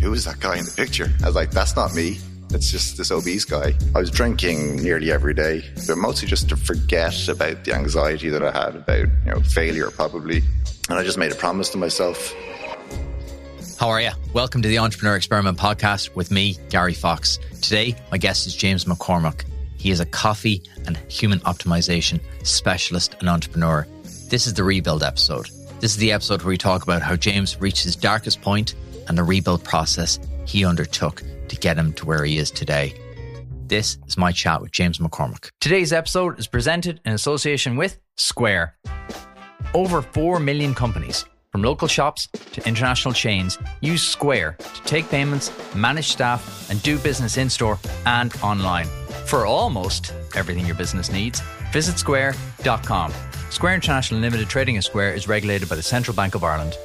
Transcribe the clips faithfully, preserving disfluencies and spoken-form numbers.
who is that guy in the picture? I was like, that's not me. It's just this obese guy. I was drinking nearly every day, but mostly just to forget about the anxiety that I had about, you know, failure probably. And I just made a promise to myself. How are you? Welcome to the Entrepreneur Experiment podcast with me, Gary Fox. Today, my guest is James McCormack. He is a coffee and human optimization specialist and entrepreneur. This is the rebuild episode. This is the episode where we talk about how James reached his darkest point and the rebuild process he undertook to get him to where he is today. This is my chat with James McCormack. Today's episode is presented in association with Square. Over four million companies, from local shops to international chains, use Square to take payments, manage staff, and do business in-store and online. For almost everything your business needs, visit square dot com. Square International Limited Trading as Square is regulated by the Central Bank of Ireland.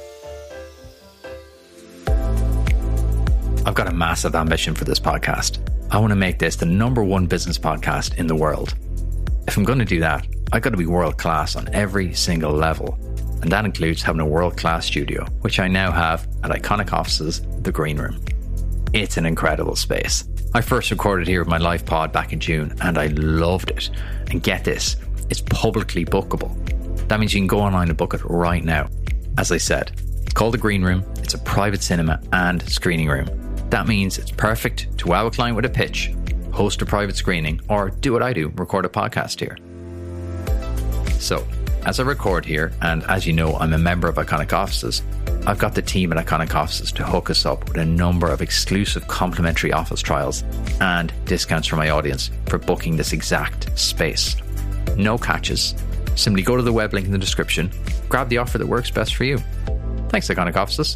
I've got a massive ambition for this podcast. I want to make this the number one business podcast in the world. If I'm going to do that, I've got to be world class on every single level. And that includes having a world-class studio, which I now have at Iconic Offices, The Green Room. It's an incredible space. I first recorded here with my live pod back in June, and I loved it. And get this, it's publicly bookable. That means you can go online and book it right now. As I said, it's called The Green Room. It's a private cinema and screening room. That means it's perfect to wow a client with a pitch, host a private screening, or do what I do, record a podcast here. So, as I record here, and as you know, I'm a member of Iconic Offices, I've got the team at Iconic Offices to hook us up with a number of exclusive complimentary office trials and discounts for my audience for booking this exact space. No catches. Simply go to the web link in the description, grab the offer that works best for you. Thanks, Iconic Offices.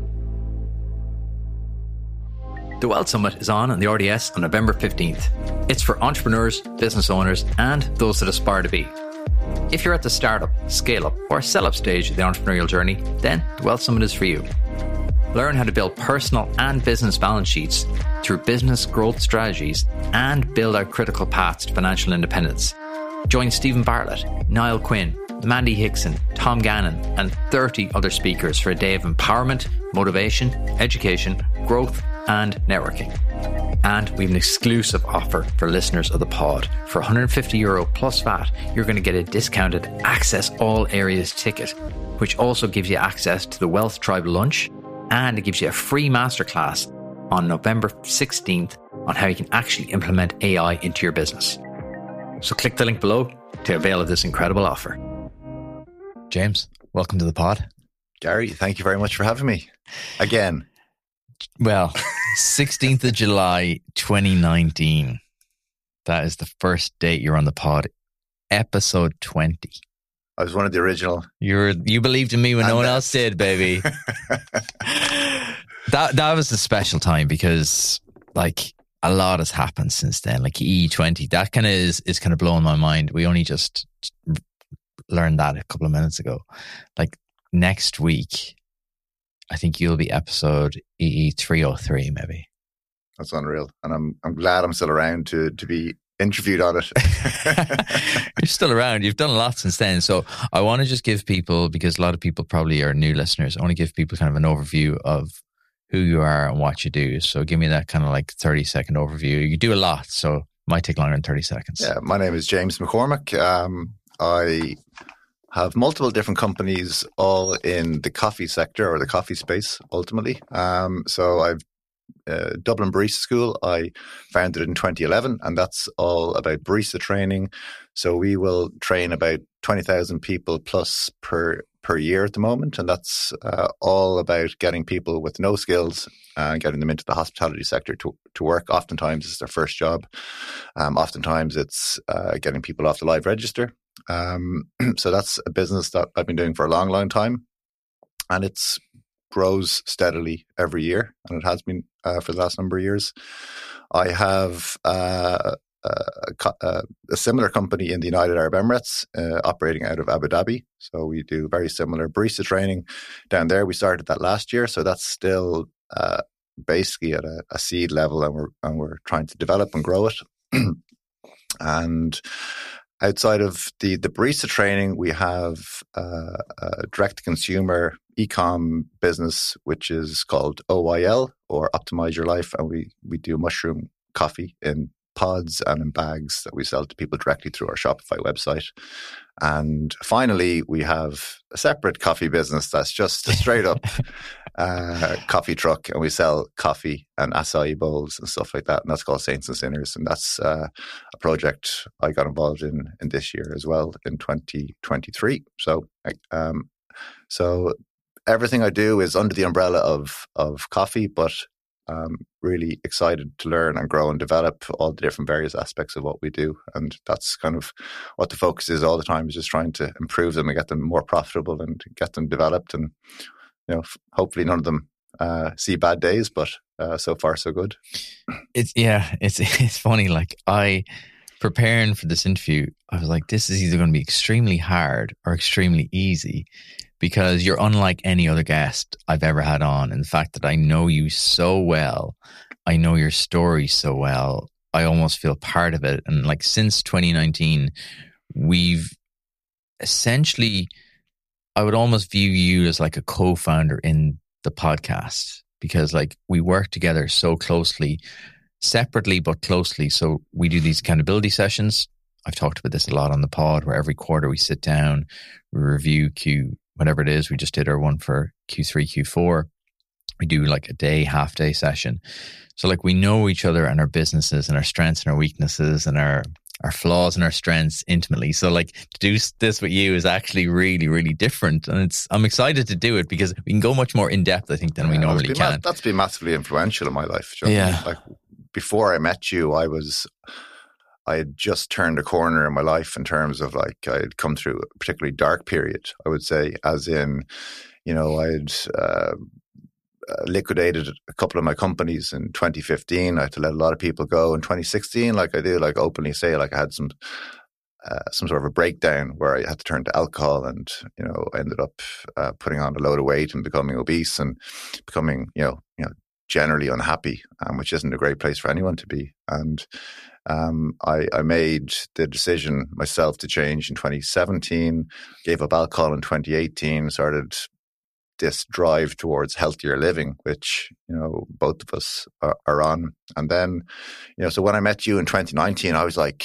The Wealth Summit is on in the R D S on November fifteenth. It's for entrepreneurs, business owners, and those that aspire to be. If you're at the startup, scale-up, or sell-up stage of the entrepreneurial journey, then the Wealth Summit is for you. Learn how to build personal and business balance sheets through business growth strategies and build out critical paths to financial independence. Join Stephen Bartlett, Niall Quinn, Mandy Hickson, Tom Gannon, and thirty other speakers for a day of empowerment, motivation, education, growth, and networking. And we have an exclusive offer for listeners of the pod. For one hundred fifty euro plus V A T, you're going to get a discounted Access All Areas ticket, which also gives you access to the Wealth Tribe lunch, and it gives you a free masterclass on November sixteenth on how you can actually implement A I into your business. So click the link below to avail of this incredible offer. James, welcome to the pod. Gary, thank you very much for having me. Again. Well, sixteenth of July, twenty nineteen. That is the first date you're on the pod. Episode twenty. I was one of the original. You're you believed in me when and no one else did, baby. that that was a special time because like a lot has happened since then. Like E twenty, that kind of is is kind of blowing my mind. We only just learned that a couple of minutes ago. Like next week, I think you'll be episode E E three oh three, maybe. That's unreal. And I'm I'm glad I'm still around to, to be interviewed on it. You're still around. You've done a lot since then. So I want to just give people, because a lot of people probably are new listeners, I want to give people kind of an overview of who you are and what you do. So give me that kind of like thirty second overview. You do a lot, so it might take longer than thirty seconds. Yeah, my name is James McCormack. Um, I have multiple different companies all in the coffee sector or the coffee space ultimately. Um, so I've uh, Dublin Barista School, I founded in twenty eleven, and that's all about barista training. So we will train about twenty thousand people plus per per year at the moment, and that's uh, all about getting people with no skills and getting them into the hospitality sector to to work. Oftentimes it's their first job. Um, oftentimes it's uh, getting people off the live register. Um, so that's a business that I've been doing for a long, long time, and it's grows steadily every year, and it has been uh, for the last number of years. I have uh, a, a, a similar company in the United Arab Emirates uh, operating out of Abu Dhabi. So we do very similar barista training down there. We started that last year, so that's still uh, basically at a, a seed level, and we're and we're trying to develop and grow it. And outside of the, the barista training, we have uh, a direct-to-consumer e-com business, which is called O Y L, or Optimize Your Life. And we, we do mushroom coffee in pods and in bags that we sell to people directly through our Shopify website. And finally, we have a separate coffee business that's just a straight up uh, coffee truck, and we sell coffee and acai bowls and stuff like that. And that's called Saints and Sinners. And that's uh, a project I got involved in in this year as well, in twenty twenty-three. So, um, so everything I do is under the umbrella of of coffee, but Um, really excited to learn and grow and develop all the different various aspects of what we do. And that's kind of what the focus is all the time, is just trying to improve them and get them more profitable and get them developed. And, you know, f- hopefully none of them uh, see bad days, but uh, so far so good. It's, yeah, it's, it's funny. Like, I, preparing for this interview, I was like, this is either going to be extremely hard or extremely easy, because you're unlike any other guest I've ever had on. And the fact that I know you so well, I know your story so well, I almost feel part of it. And like, since twenty nineteen, we've essentially, I would almost view you as like a co-founder in the podcast, because like we work together so closely, separately but closely. So we do these accountability sessions. I've talked about this a lot on the pod, where every quarter we sit down, we review Q, whatever it is. We just did our one for Q three, Q four. We do like a day, half day session. So like we know each other and our businesses and our strengths and our weaknesses and our, our flaws and our strengths intimately. So like to do this with you is actually really, really different. And it's, I'm excited to do it because we can go much more in depth, I think, than yeah, we normally can. Ma- that's been massively influential in my life. You know? Yeah. Like before I met you, I was, I had just turned a corner in my life in terms of like, I had come through a particularly dark period, I would say, as in, you know, I had uh, liquidated a couple of my companies in twenty fifteen. I had to let a lot of people go in twenty sixteen. Like I do, like openly say, like I had some, uh, some sort of a breakdown where I had to turn to alcohol, and, you know, I ended up uh, putting on a load of weight and becoming obese and becoming, you know, you know, generally unhappy, um, which isn't a great place for anyone to be. And Um, I, I made the decision myself to change in twenty seventeen, gave up alcohol in twenty eighteen, started this drive towards healthier living, which, you know, both of us are, are on. And then, you know, so when I met you in twenty nineteen, I was like,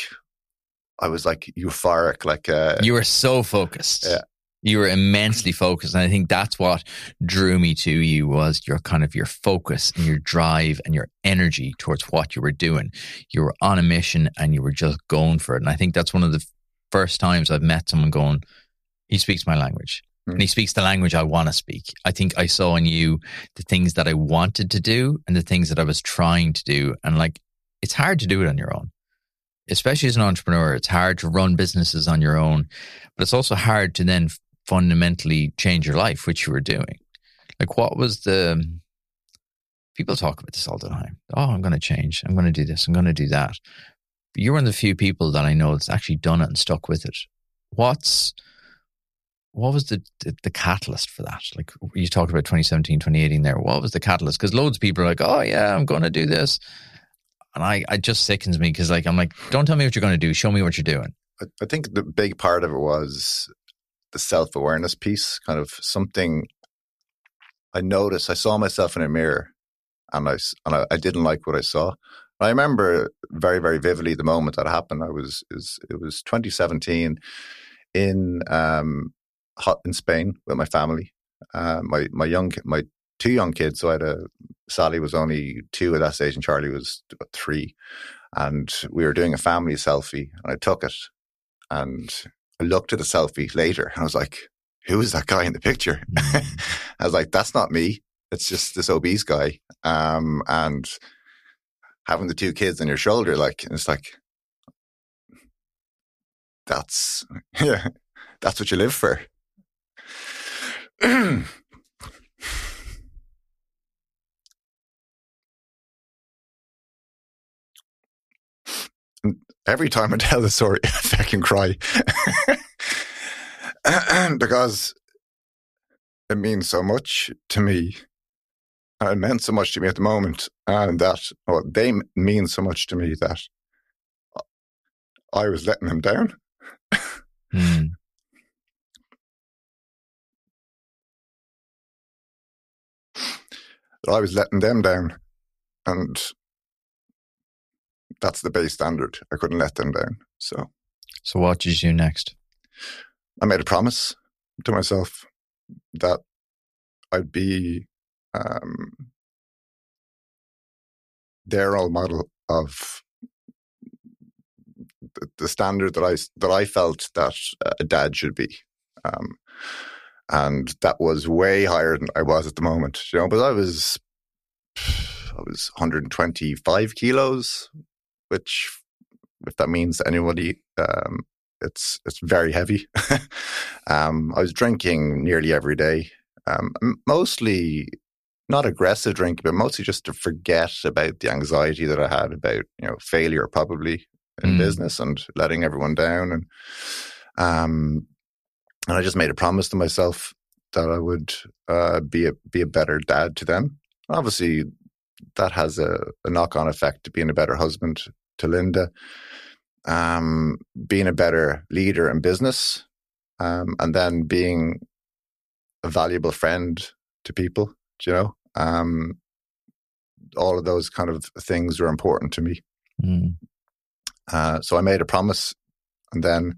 I was like euphoric, like uh, you were so focused. Yeah. You were immensely focused. And I think that's what drew me to you, was your kind of your focus and your drive and your energy towards what you were doing. You were on a mission and you were just going for it. And I think that's one of the first times I've met someone going, he speaks my language. Mm. And he speaks the language I want to speak. I think I saw in you the things that I wanted to do and the things that I was trying to do. And like, it's hard to do it on your own. Especially as an entrepreneur, it's hard to run businesses on your own, but it's also hard to then fundamentally change your life, which you were doing. Like, what was the, people talk about this all the time. Oh, I'm going to change. I'm going to do this. I'm going to do that. But you're one of the few people that I know that's actually done it and stuck with it. What's, what was the, the, the catalyst for that? Like you talked about twenty seventeen, twenty eighteen there. What was the catalyst? Because loads of people are like, oh yeah, I'm going to do this. And I, it just sickens me because like, I'm like, don't tell me what you're going to do. Show me what you're doing. I, I think the big part of it was the self-awareness piece, kind of something I noticed. I saw myself in a mirror and I, and I, I didn't like what I saw. I remember very, very vividly the moment that happened. I was, it was, it was twenty seventeen in, um, in Spain with my family. Uh, my, my young, my two young kids. So I had a, Sally was only two at that stage and Charlie was about three. And we were doing a family selfie and I took it and I looked at the selfie later and I was like, who is that guy in the picture? Mm. I was like, that's not me. It's just this obese guy. Um, and having the two kids on your shoulder, like, it's like, that's, yeah, that's what you live for. Every time I tell the story, I fucking cry. Because it means so much to me. And it meant so much to me at the moment. And that, well, they mean so much to me that I was letting them down. Mm. that I was letting them down. And that's the base standard. I couldn't let them down. So, so what did you do next? I made a promise to myself that I'd be um, their role model of the, the standard that I that I felt that a dad should be, um, and that was way higher than I was at the moment. You know, but I was I was one hundred twenty-five kilos, which, if that means to anybody, um, it's it's very heavy. um, I was drinking nearly every day, um, mostly not aggressive drinking, but mostly just to forget about the anxiety that I had about, you know, failure probably in mm. business and letting everyone down. And um, and I just made a promise to myself that I would uh, be a be a better dad to them. Obviously, that has a, a knock-on effect to being a better husband to Linda, um, being a better leader in business, um, and then being a valuable friend to people. You know, um, all of those kind of things are important to me. Mm. Uh, so I made a promise, and then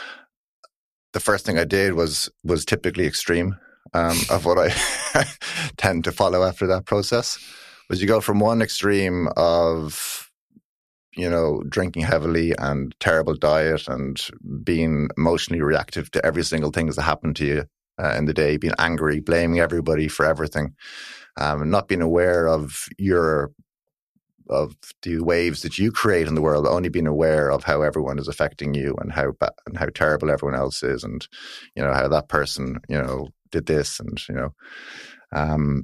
the first thing I did was was typically extreme um, of what I tend to follow after that process. Was you go from one extreme of, you know, drinking heavily and terrible diet and being emotionally reactive to every single thing that happened to you uh, in the day, being angry, blaming everybody for everything, um, not being aware of your of the waves that you create in the world, only being aware of how everyone is affecting you and how ba- and how terrible everyone else is, and you know how that person, you know, did this, and you know. Um,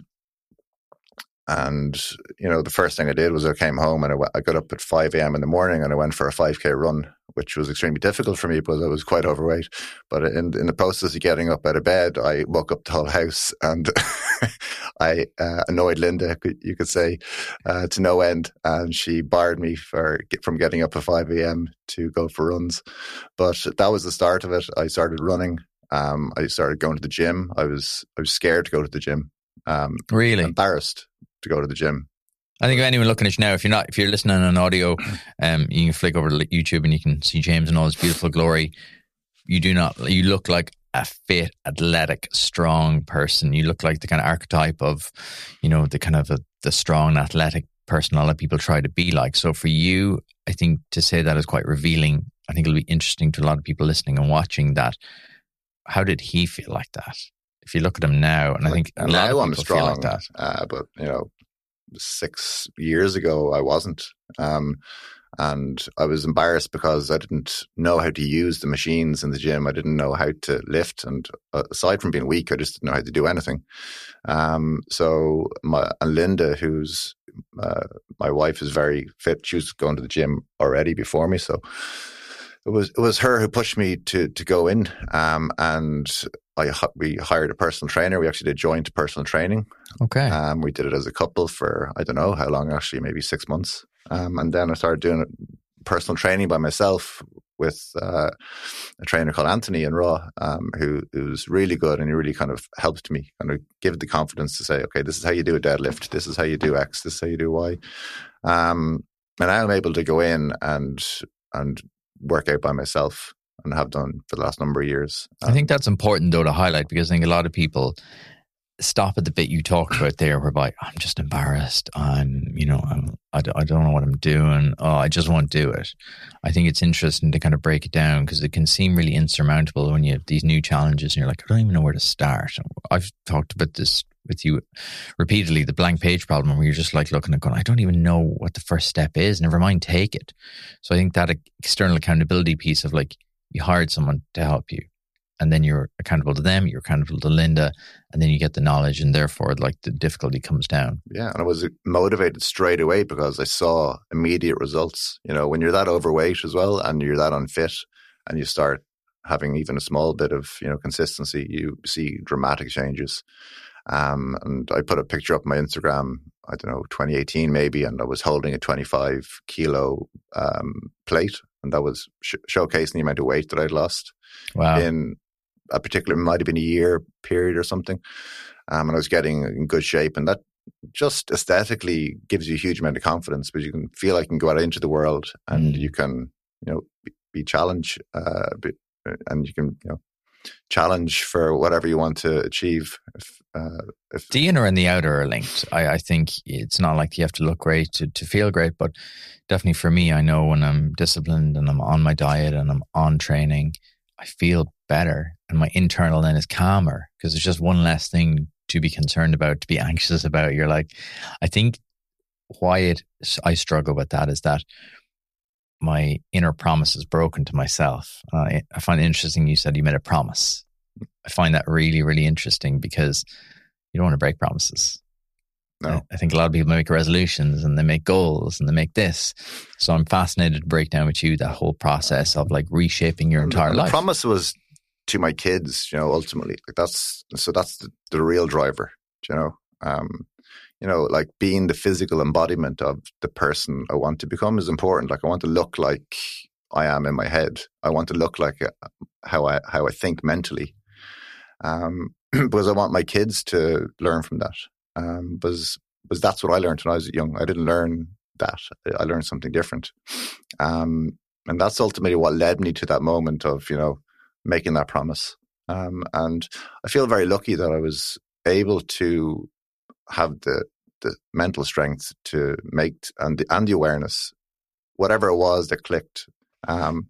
And, you know, the first thing I did was I came home and I, w- I got up at five a.m. in the morning and I went for a five K run, which was extremely difficult for me because I was quite overweight. But in, in the process of getting up out of bed, I woke up the whole house and I uh, annoyed Linda, you could say, uh, to no end. And she barred me for from getting up at five a.m. to go for runs. But that was the start of it. I started running. Um, I started going to the gym. I was I was scared to go to the gym. Um, really? Embarrassed to go to the gym. I think anyone looking at you now, if you're not, if you're listening on audio, um, you can flick over to YouTube and you can see James in all his beautiful glory. You do not, you look like a fit, athletic, strong person. You look like the kind of archetype of, you know, the kind of a, the strong, athletic person a lot of people try to be like. So for you, I think to say that is quite revealing. I think it'll be interesting to a lot of people listening and watching that. How did he feel like that? If you look at him now, and like, I think a lot of people I'm strong, feel like that. Uh, but, you know, six years ago, I wasn't. Um, and I was embarrassed because I didn't know how to use the machines in the gym. I didn't know how to lift. And aside from being weak, I just didn't know how to do anything. Um, so my, and Linda, who's uh, my wife, is very fit. She was going to the gym already before me. So it was it was her who pushed me to to go in. Um, and I we hired a personal trainer. We actually did joint personal training. Okay. Um, we did it as a couple for I don't know how long, actually, maybe six months. Um, and then I started doing personal training by myself with uh, a trainer called Anthony in Raw, um, who, who was really good, and he really kind of helped me kind of give the confidence to say, okay, this is how you do a deadlift. This is how you do X. This is how you do Y. Um, and now I'm able to go in and and work out by myself, and have done for the last number of years. Um, I think that's important though to highlight, because I think a lot of people stop at the bit you talked about there, whereby I'm just embarrassed. I'm, you know, I'm, I, I don't know what I'm doing. Oh, I just won't do it. I think it's interesting to kind of break it down, because it can seem really insurmountable when you have these new challenges and you're like, I don't even know where to start. I've talked about this with you repeatedly, the blank page problem, where you're just like looking at going, I don't even know what the first step is. Never mind, take it. So I think that external accountability piece of like, you hired someone to help you, and then you're accountable to them, you're accountable to Linda, and then you get the knowledge, and therefore like the difficulty comes down. Yeah, and I was motivated straight away because I saw immediate results. You know, when you're that overweight as well, and you're that unfit, and you start having even a small bit of, you know, consistency, you see dramatic changes. Um, and I put a picture up on my Instagram, I don't know, twenty eighteen maybe, and I was holding a twenty-five kilo um, plate, and that was sh- showcasing the amount of weight that I'd lost. Wow. In a particular, it might have been a year period or something. Um, and I was getting in good shape, and that just aesthetically gives you a huge amount of confidence, because you can feel like you can go out into the world and mm. you can, you know, be, be challenged, uh, be, and you can, you know, challenge for whatever you want to achieve. If, uh, if the inner and the outer are linked. I, I think it's not like you have to look great to, to feel great, but definitely for me, I know when I'm disciplined and I'm on my diet and I'm on training, I feel better, and my internal then is calmer, because there's just one less thing to be concerned about, to be anxious about. You're like, I think why it I struggle with that is that my inner promise is broken to myself. Uh, I find it interesting you said you made a promise. I find that really, really interesting, because you don't want to break promises. No. I think a lot of people make resolutions and they make goals and they make this. So I'm fascinated to break down with you that whole process of like reshaping your and entire the, life. The promise was to my kids, you know, ultimately. Like that's so that's the, the real driver, you know. Um, you know, like being the physical embodiment of the person I want to become is important. Like I want to look like I am in my head. I want to look like uh, how I how I think mentally. Um, because I want my kids to learn from that. Um, because, because that's what I learned when I was young. I didn't learn that. I learned something different. Um, and that's ultimately what led me to that moment of, you know, making that promise. Um, and I feel very lucky that I was able to have the the mental strength to make, and the, and the awareness, whatever it was that clicked. Um,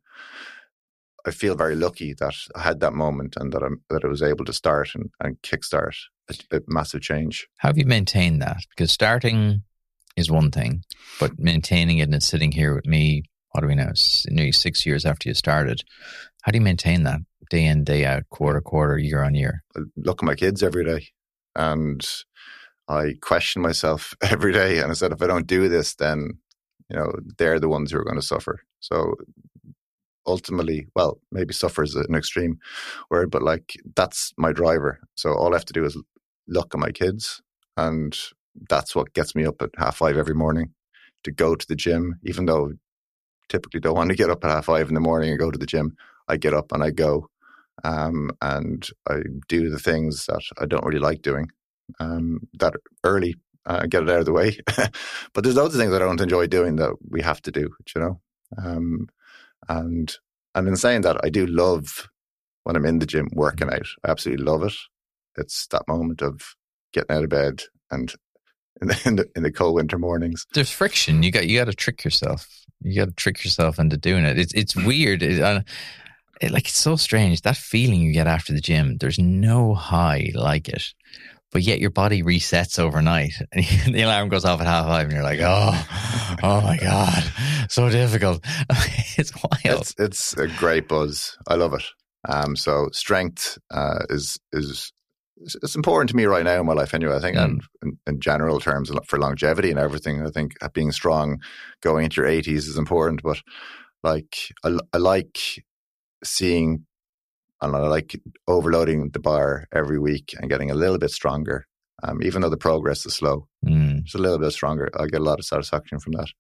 I feel very lucky that I had that moment, and that I that I was able to start and, and kickstart a, a massive change. How have you maintained that? Because starting is one thing, but maintaining it and sitting here with me, what do we know, nearly six years after you started, how do you maintain that day in, day out, quarter, quarter, year on year? I look at my kids every day, and I question myself every day. And I said, if I don't do this, then, you know, they're the ones who are going to suffer. So ultimately, well, maybe suffer is an extreme word, but like that's my driver. So all I have to do is look at my kids, and that's what gets me up at half five every morning to go to the gym. Even though I typically don't want to get up at half five in the morning and go to the gym, I get up and I go, um, and I do the things that I don't really like doing, um, that early, uh, get it out of the way. But there's loads of things I don't enjoy doing that we have to do, you know. Um, And and in saying that, I do love when I'm in the gym working out. I absolutely love it. It's that moment of getting out of bed and in the, in the, in the cold winter mornings. There's friction. You got you got to trick yourself. You got to trick yourself into doing it. It's it's weird. It, uh, it, like it's so strange, that feeling you get after the gym. There's no high like it. But yet your body resets overnight, and the alarm goes off at half five, and you're like, "Oh, oh my god, so difficult." It's wild. It's, it's a great buzz. I love it. Um, so strength uh, is is it's important to me right now in my life. Anyway, I think, mm. and in, in general terms for longevity and everything, I think being strong, going into your eighties is important. But like, I, I like seeing. And I like overloading the bar every week and getting a little bit stronger. Um, even though the progress is slow, mm. just a little bit stronger. I get a lot of satisfaction from that.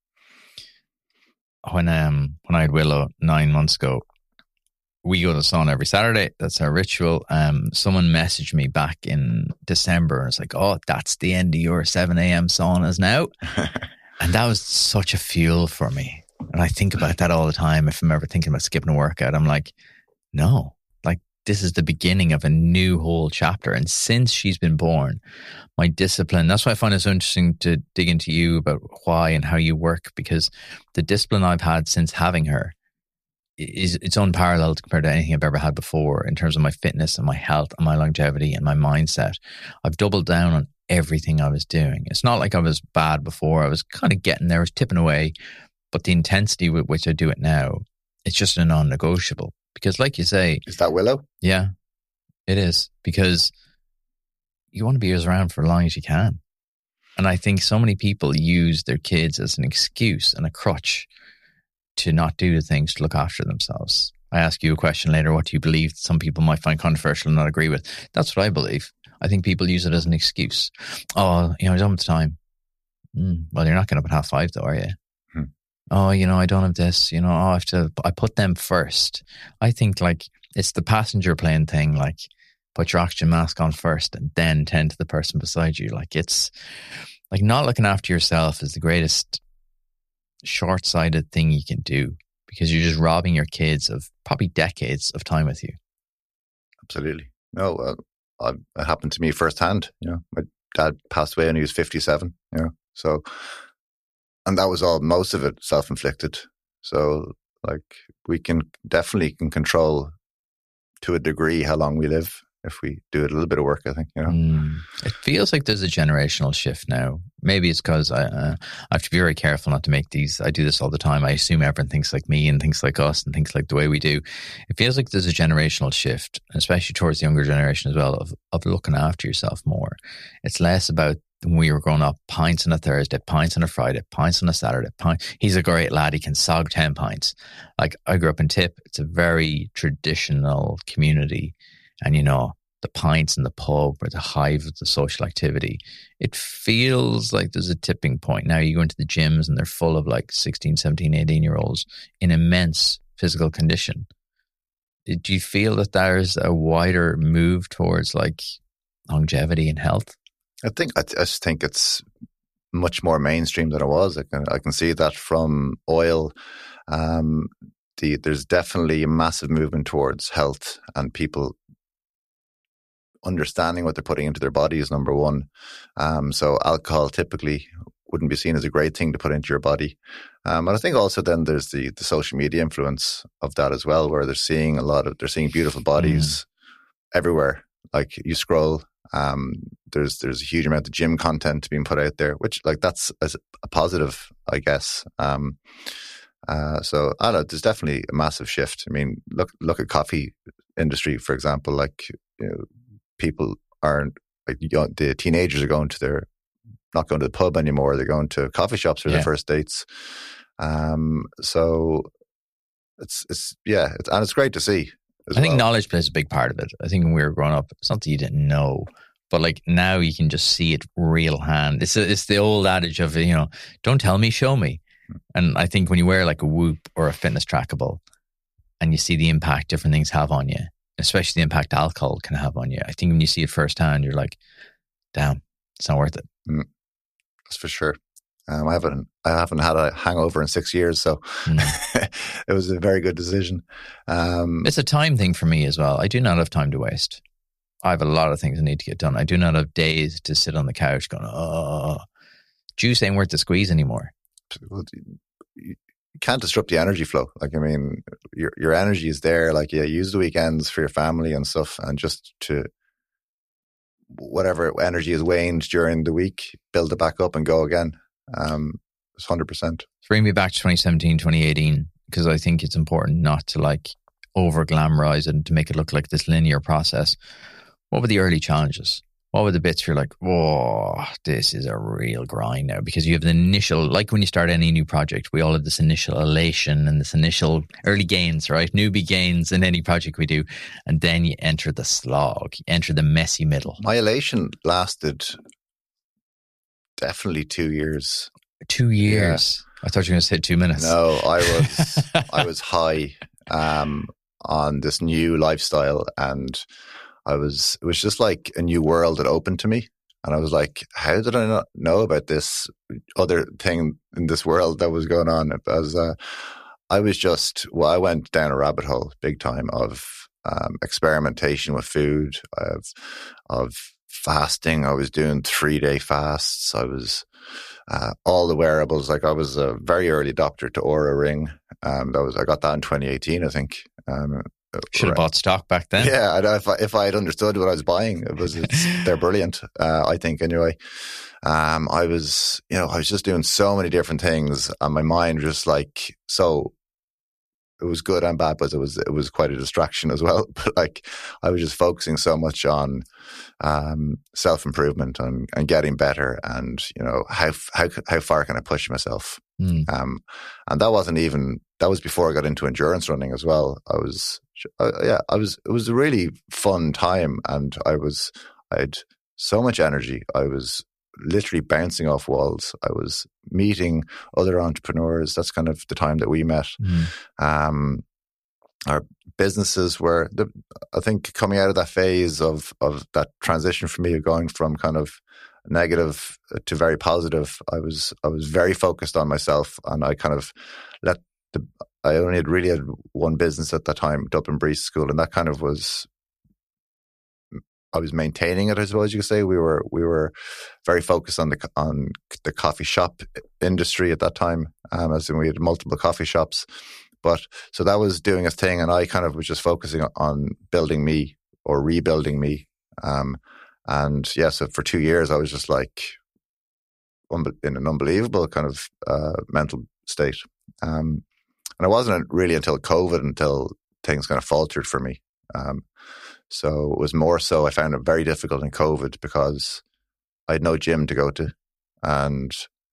When um when I had Willow nine months ago, we go to the sauna every Saturday. That's our ritual. Um, someone messaged me back in December and it's like, "Oh, that's the end of your seven a.m. saunas now," and that was such a fuel for me. And I think about that all the time. If I'm ever thinking about skipping a workout, I'm like, no. This is the beginning of a new whole chapter. And since she's been born, my discipline, that's why I find it so interesting to dig into you about why and how you work, because the discipline I've had since having her is it's unparalleled compared to anything I've ever had before in terms of my fitness and my health and my longevity and my mindset. I've doubled down on everything I was doing. It's not like I was bad before. I was kind of getting there, I was tipping away, but the intensity with which I do it now, it's just a non-negotiable. Because like you say... Is that Willow? Yeah, it is. Because you want to be around for as long as you can. And I think so many people use their kids as an excuse and a crutch to not do the things to look after themselves. I ask you a question later, what do you believe some people might find controversial and not agree with? That's what I believe. I think people use it as an excuse. Oh, you know, I don't have the time. Mm, well, you're not getting up at half five though, are you? Oh, you know, I don't have this, you know, oh, I have to, I put them first. I think like it's the passenger plane thing. Like put your oxygen mask on first and then tend to the person beside you. Like it's like not looking after yourself is the greatest short-sighted thing you can do, because you're just robbing your kids of probably decades of time with you. Absolutely. No, uh, I, it happened to me firsthand. You know, my dad passed away when he was fifty-seven. You know, so, and that was all, most of it self-inflicted. So, like, we can definitely can control to a degree how long we live if we do a little bit of work, I think, you know. Mm. It feels like there's a generational shift now. Maybe it's because I, uh, I have to be very careful not to make these, I do this all the time. I assume everyone thinks like me and thinks like us and thinks like the way we do. It feels like there's a generational shift, especially towards the younger generation as well, of, of looking after yourself more. It's less about when we were growing up, pints on a Thursday, pints on a Friday, pints on a Saturday. Pint. He's a great lad. He can sog ten pints. Like, I grew up in Tip. It's a very traditional community. And, you know, the pints in the pub or the hive of the social activity, it feels like there's a tipping point. Now you go into the gyms and they're full of like sixteen, seventeen, eighteen year olds in immense physical condition. Do you feel that there's a wider move towards like longevity and health? I think, I, I just think it's much more mainstream than it was. I can, I can see that from oil. Um, the, there's definitely a massive movement towards health and people understanding what they're putting into their body is number one. Um, so alcohol typically wouldn't be seen as a great thing to put into your body. Um, and I think also then there's the, the social media influence of that as well, where they're seeing a lot of, they're seeing beautiful bodies mm. everywhere. Like you scroll, um, there's, there's a huge amount of gym content being put out there, which like that's a, a positive, I guess. Um, uh, so I don't know, there's definitely a massive shift. I mean, look, look at coffee industry, for example, like, you know, people aren't like the teenagers are going to their not going to the pub anymore. They're going to coffee shops for yeah. their first dates. Um, so it's it's yeah, it's, and it's great to see. I think well. knowledge plays a big part of it. I think when we were growing up, it's not that you didn't know, but like now you can just see it real hand. It's a, it's the old adage of, you know, don't tell me, show me. And I think when you wear like a Whoop or a fitness trackable, and you see the impact different things have on you, especially the impact alcohol can have on you, I think when you see it firsthand, you're like, damn, it's not worth it. Mm, that's for sure. Um, I haven't I haven't had a hangover in six years, so mm. it was a very good decision. Um, it's a time thing for me as well. I do not have time to waste. I have a lot of things I need to get done. I do not have days to sit on the couch going, oh, juice ain't worth the squeeze anymore. You can't disrupt the energy flow. Like, I mean, your your energy is there. Like, yeah, use the weekends for your family and stuff, and just to whatever energy is waned during the week, build it back up and go again. Um, it's one hundred percent. Bring me back to twenty seventeen, twenty eighteen, because I think it's important not to like over glamorize it and to make it look like this linear process. What were the early challenges? What were the bits you're like, oh, this is a real grind now? Because you have the initial, like when you start any new project, we all have this initial elation and this initial early gains, right? Newbie gains in any project we do. And then you enter the slog, you enter the messy middle. My elation lasted definitely two years. Two years? Yeah. I thought you were going to say two minutes. No, I was, I was high um, on this new lifestyle, and I was, it was just like a new world that opened to me. And I was like, how did I not know about this other thing in this world that was going on? As uh, I was just, well, I went down a rabbit hole big time of um, experimentation with food, of, of fasting. I was doing three day fasts. I was, uh, all the wearables. Like, I was a very early adopter to Oura Ring. Um, that was, I got that in twenty eighteen, I think. Um, Should have bought stock back then. Yeah, if I, if I had understood what I was buying, it was it's, they're brilliant. Uh, I think anyway. Um, I was, you know, I was just doing so many different things, and my mind just like so. It was good and bad, but it was it was quite a distraction as well. But like, I was just focusing so much on um, self improvement and, and getting better, and you know how how how far can I push myself? Mm. Um, and that wasn't even that was before I got into endurance running as well. I was. Uh, yeah, I was. It was a really fun time, and I was. I had so much energy. I was literally bouncing off walls. I was meeting other entrepreneurs. That's kind of the time that we met. Mm. Um, our businesses were, the, I think, coming out of that phase of of that transition for me of going from kind of negative to very positive. I was I was very focused on myself, and I kind of let the. I only had really had one business at that time, Dublin Breeze School, and that kind of was. I was maintaining it, I suppose you could say. We were we were very focused on the on the coffee shop industry at that time, um, as in we had multiple coffee shops. But so that was doing a thing, and I kind of was just focusing on building me or rebuilding me. Um, and yeah, so for two years I was just like in an unbelievable kind of uh, mental state. Um, and it wasn't really until COVID until things kind of faltered for me. Um, So it was more so I found it very difficult in COVID because I had no gym to go to. And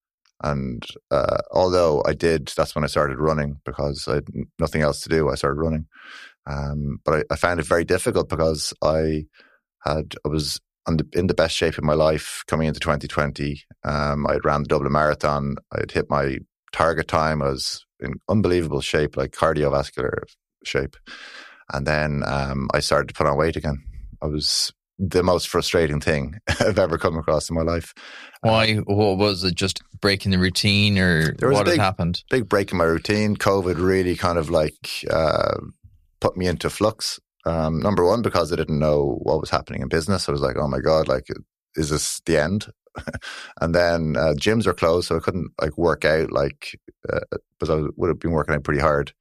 and uh, although I did, that's when I started running because I had nothing else to do. I started running. Um, but I, I found it very difficult because I had I was on the, in the best shape of my life coming into twenty twenty. Um, I had ran the Dublin Marathon. I had hit my target time. I was in unbelievable shape, like cardiovascular shape. And then um, I started to put on weight again. I was the most frustrating thing I've ever come across in my life. Why? Um, what was it? Just breaking the routine, or there was what a big, had happened? Big break in my routine. COVID really kind of like uh, put me into flux. Um, number one, because I didn't know what was happening in business. I was like, oh my God, like, is this the end? And then uh, gyms are closed, so I couldn't like work out like, uh, because I would have been working out pretty hard.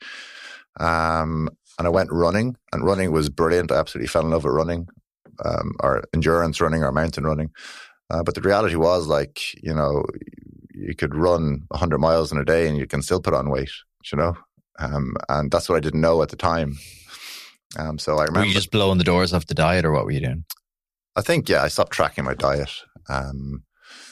Um, And I went running, and running was brilliant. I absolutely fell in love with running, um, or endurance running, or mountain running. Uh, but the reality was, like, you know, you could run one hundred miles in a day and you can still put on weight, you know? Um, and that's what I didn't know at the time. Um, so I remember. Were you just blowing the doors off the diet, or what were you doing? I think, yeah, I stopped tracking my diet. Um,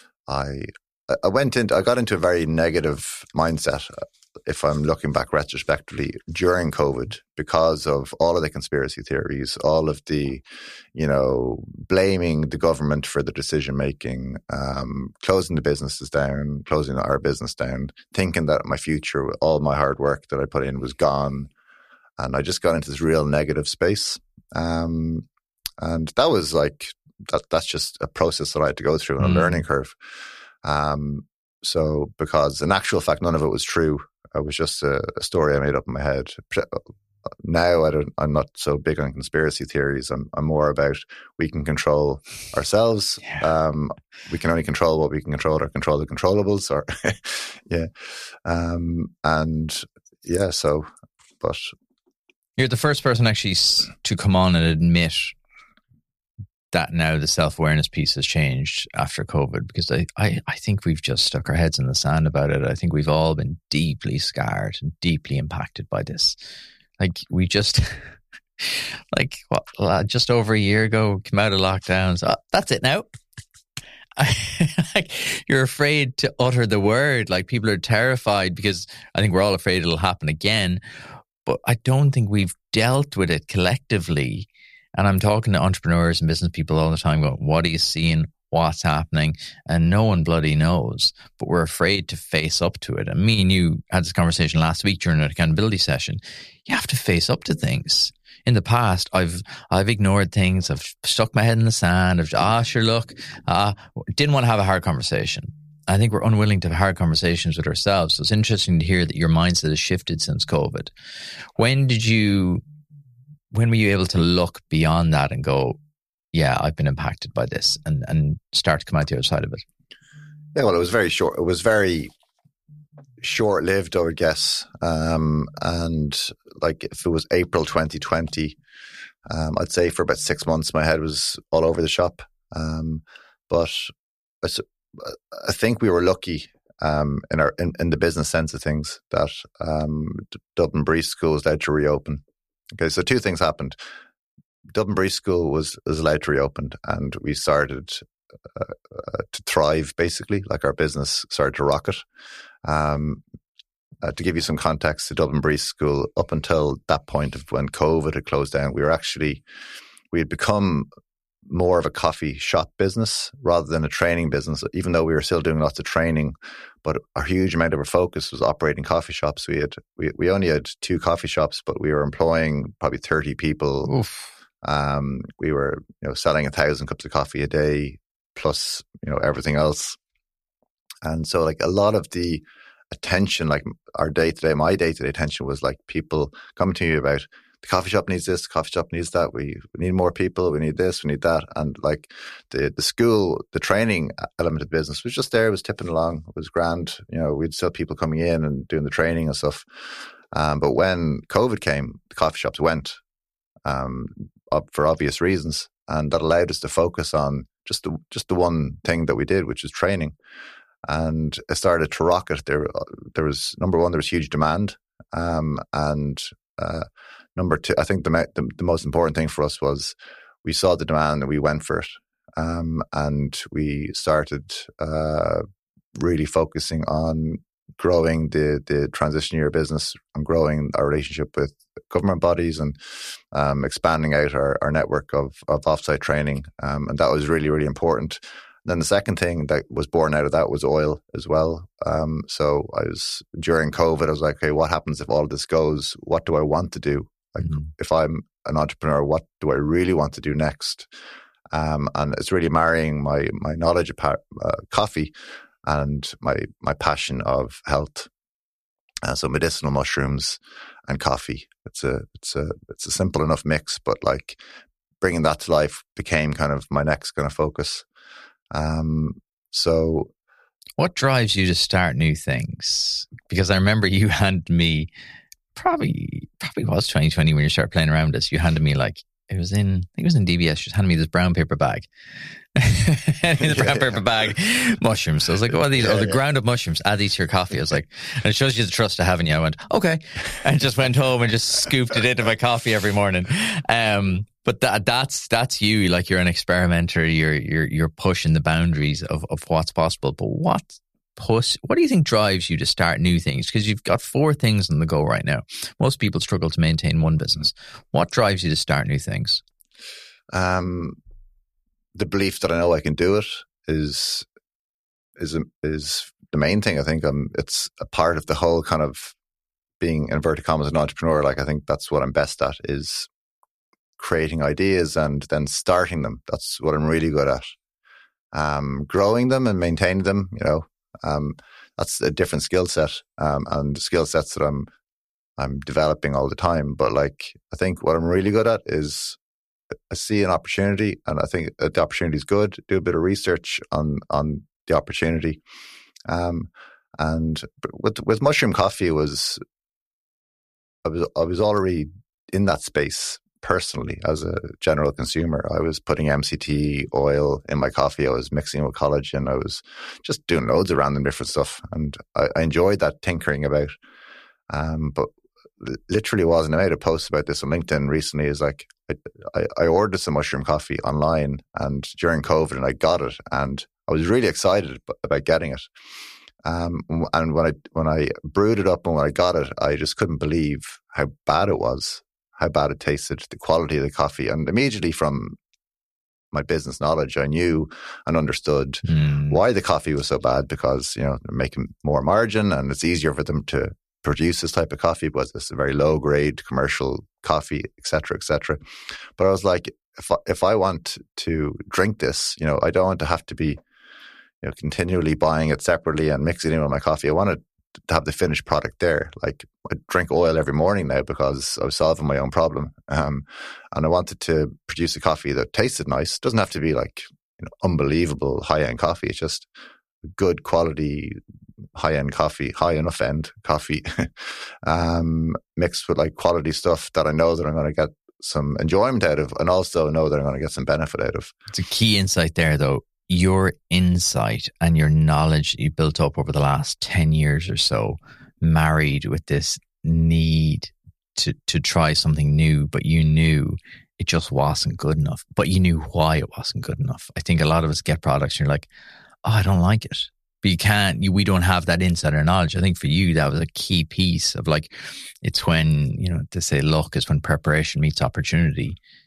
I I went into, I got into a very negative mindset, if I'm looking back retrospectively, during COVID, because of all of the conspiracy theories, all of the, you know, blaming the government for the decision making, um, closing the businesses down, closing our business down, thinking that my future, all my hard work that I put in was gone. And I just got into this real negative space. Um, and that was like, that, that's just a process that I had to go through and a mm. learning curve. Um, so because in actual fact, none of it was true. It was just a, a story I made up in my head. Now I don't, I'm not so big on conspiracy theories. I'm, I'm more about we can control ourselves. Yeah. Um, we can only control what we can control or control the controllables. Or yeah. Um, and yeah, so, but. You're the first person actually to come on and admit that now the self-awareness piece has changed after COVID, because I, I, I think we've just stuck our heads in the sand about it. I think we've all been deeply scarred and deeply impacted by this. Like we just, like what, just over a year ago, came out of lockdowns. Oh, that's it now. Like, you're afraid to utter the word. Like people are terrified because I think we're all afraid it'll happen again. But I don't think we've dealt with it collectively. And I'm talking to entrepreneurs and business people all the time going, what are you seeing? What's happening? And no one bloody knows, but we're afraid to face up to it. And me and you had this conversation last week during an accountability session. You have to face up to things. In the past, I've I've ignored things. I've stuck my head in the sand. I've, ah, sure, look, uh, didn't want to have a hard conversation. I think we're unwilling to have hard conversations with ourselves. So it's interesting to hear that your mindset has shifted since COVID. When did you... When were you able to look beyond that and go, yeah, I've been impacted by this, and, and start to come out the other side of it? Yeah, well, it was very short. It was very short-lived, I would guess. Um, and like if it was April twenty twenty, um, I'd say for about six months, my head was all over the shop. Um, but I, I think we were lucky um, in our in, in the business sense of things that um, Dublin Breeze School was allowed to reopen. Okay, so two things happened. Dublin Breeze School was, was allowed to reopen, and we started uh, uh, to thrive, basically, like our business started to rocket. Um, uh, to give you some context, the Dublin Breeze School, up until that point of when COVID had closed down, we were actually, we had become more of a coffee shop business rather than a training business, even though we were still doing lots of training. But a huge amount of our focus was operating coffee shops. We had we, we only had two coffee shops, but we were employing probably thirty people. Oof. Um, we were, you know, selling a thousand cups of coffee a day, plus, you know, everything else. And so, like, a lot of the attention, like our day to day, my day to day attention was like people coming to you about, the coffee shop needs this, the coffee shop needs that, we, we need more people, we need this, we need that. And like the the school, the training element of the business was just there, it was tipping along, it was grand. You know, we'd still people coming in and doing the training and stuff. Um, but when COVID came, the coffee shops went um, up for obvious reasons. And that allowed us to focus on just the, just the one thing that we did, which is training. And it started to rocket. There, there was, number one, there was huge demand. Um, and uh, number two, I think the, the the most important thing for us was we saw the demand and we went for it. Um, and we started uh, really focusing on growing the the transition year business and growing our relationship with government bodies and um, expanding out our, our network of, of offsite training. Um, and that was really, really important. Then the second thing that was born out of that was oil as well. Um, so I was, during COVID, I was like, okay, what happens if all of this goes? What do I want to do? Like, mm-hmm. if I'm an entrepreneur, what do I really want to do next? Um, and it's really marrying my my knowledge of pa- uh, coffee and my my passion of health. Uh, so medicinal mushrooms and coffee. It's a it's a it's a simple enough mix, but like bringing that to life became kind of my next kind of focus. Um, so what drives you to start new things? Because I remember you handed me, probably probably was twenty twenty when you started playing around with this, you handed me like, it was in, I think it was in D B S, you just handed me this brown paper bag. the brown yeah. paper bag, mushrooms. So I was like, what are these? Yeah, oh, the yeah. ground up mushrooms, add these to your coffee. I was like, and it shows you the trust I have in you. I went, okay. And just went home and just scooped it into my coffee every morning. Um, But that that's that's you. Like, you're an experimenter. You're you're you're pushing the boundaries of, of what's possible. But what push? What do you think drives you to start new things? Because you've got four things on the go right now. Most people struggle to maintain one business. What drives you to start new things? Um, the belief that I know I can do it is is is the main thing. I think um, it's a part of the whole kind of being, in inverted commas, an entrepreneur. Like, I think that's what I'm best at, is creating ideas and then starting them. That's what I'm really good at. Um, growing them and maintaining them, you know, um, that's a different skill set, um, and skill sets that I'm I'm developing all the time. But like, I think what I'm really good at is I see an opportunity, and I think the opportunity is good. Do a bit of research on on the opportunity, um, and with with mushroom coffee, was I was I was already in that space. Personally, as a general consumer, I was putting M C T oil in my coffee. I was mixing it with collagen. I was just doing loads of random different stuff, and I, I enjoyed that tinkering about. Um, but literally, wasn't I made a post about this on LinkedIn recently. Is like I, I, I ordered some mushroom coffee online, and during COVID, and I got it, and I was really excited about getting it. Um, and when I when I brewed it up and when I got it, I just couldn't believe how bad it was. How bad it tasted, the quality of the coffee. And immediately from my business knowledge, I knew and understood mm. why the coffee was so bad, because, you know, they're making more margin and it's easier for them to produce this type of coffee because it's a very low grade commercial coffee, et cetera, et cetera. But I was like, if I, if I want to drink this, you know, I don't want to have to be, you know, continually buying it separately and mixing it in with my coffee. I want to to have the finished product there. Like, I drink oil every morning now because I was solving my own problem. Um, and I wanted to produce a coffee that tasted nice. It doesn't have to be like, you know, unbelievable high-end coffee. It's just good quality, high-end coffee, high enough end coffee, um, mixed with like quality stuff that I know that I'm going to get some enjoyment out of, and also know that I'm going to get some benefit out of. It's a key insight there, though. Your insight and your knowledge that you built up over the last ten years or so, married with this need to, to try something new, but you knew it just wasn't good enough, but you knew why it wasn't good enough. I think a lot of us get products and you're like, oh, I don't like it. But you can't, you, we don't have that insider knowledge. I think for you, that was a key piece of like, it's when, you know, to say luck is when preparation meets opportunity.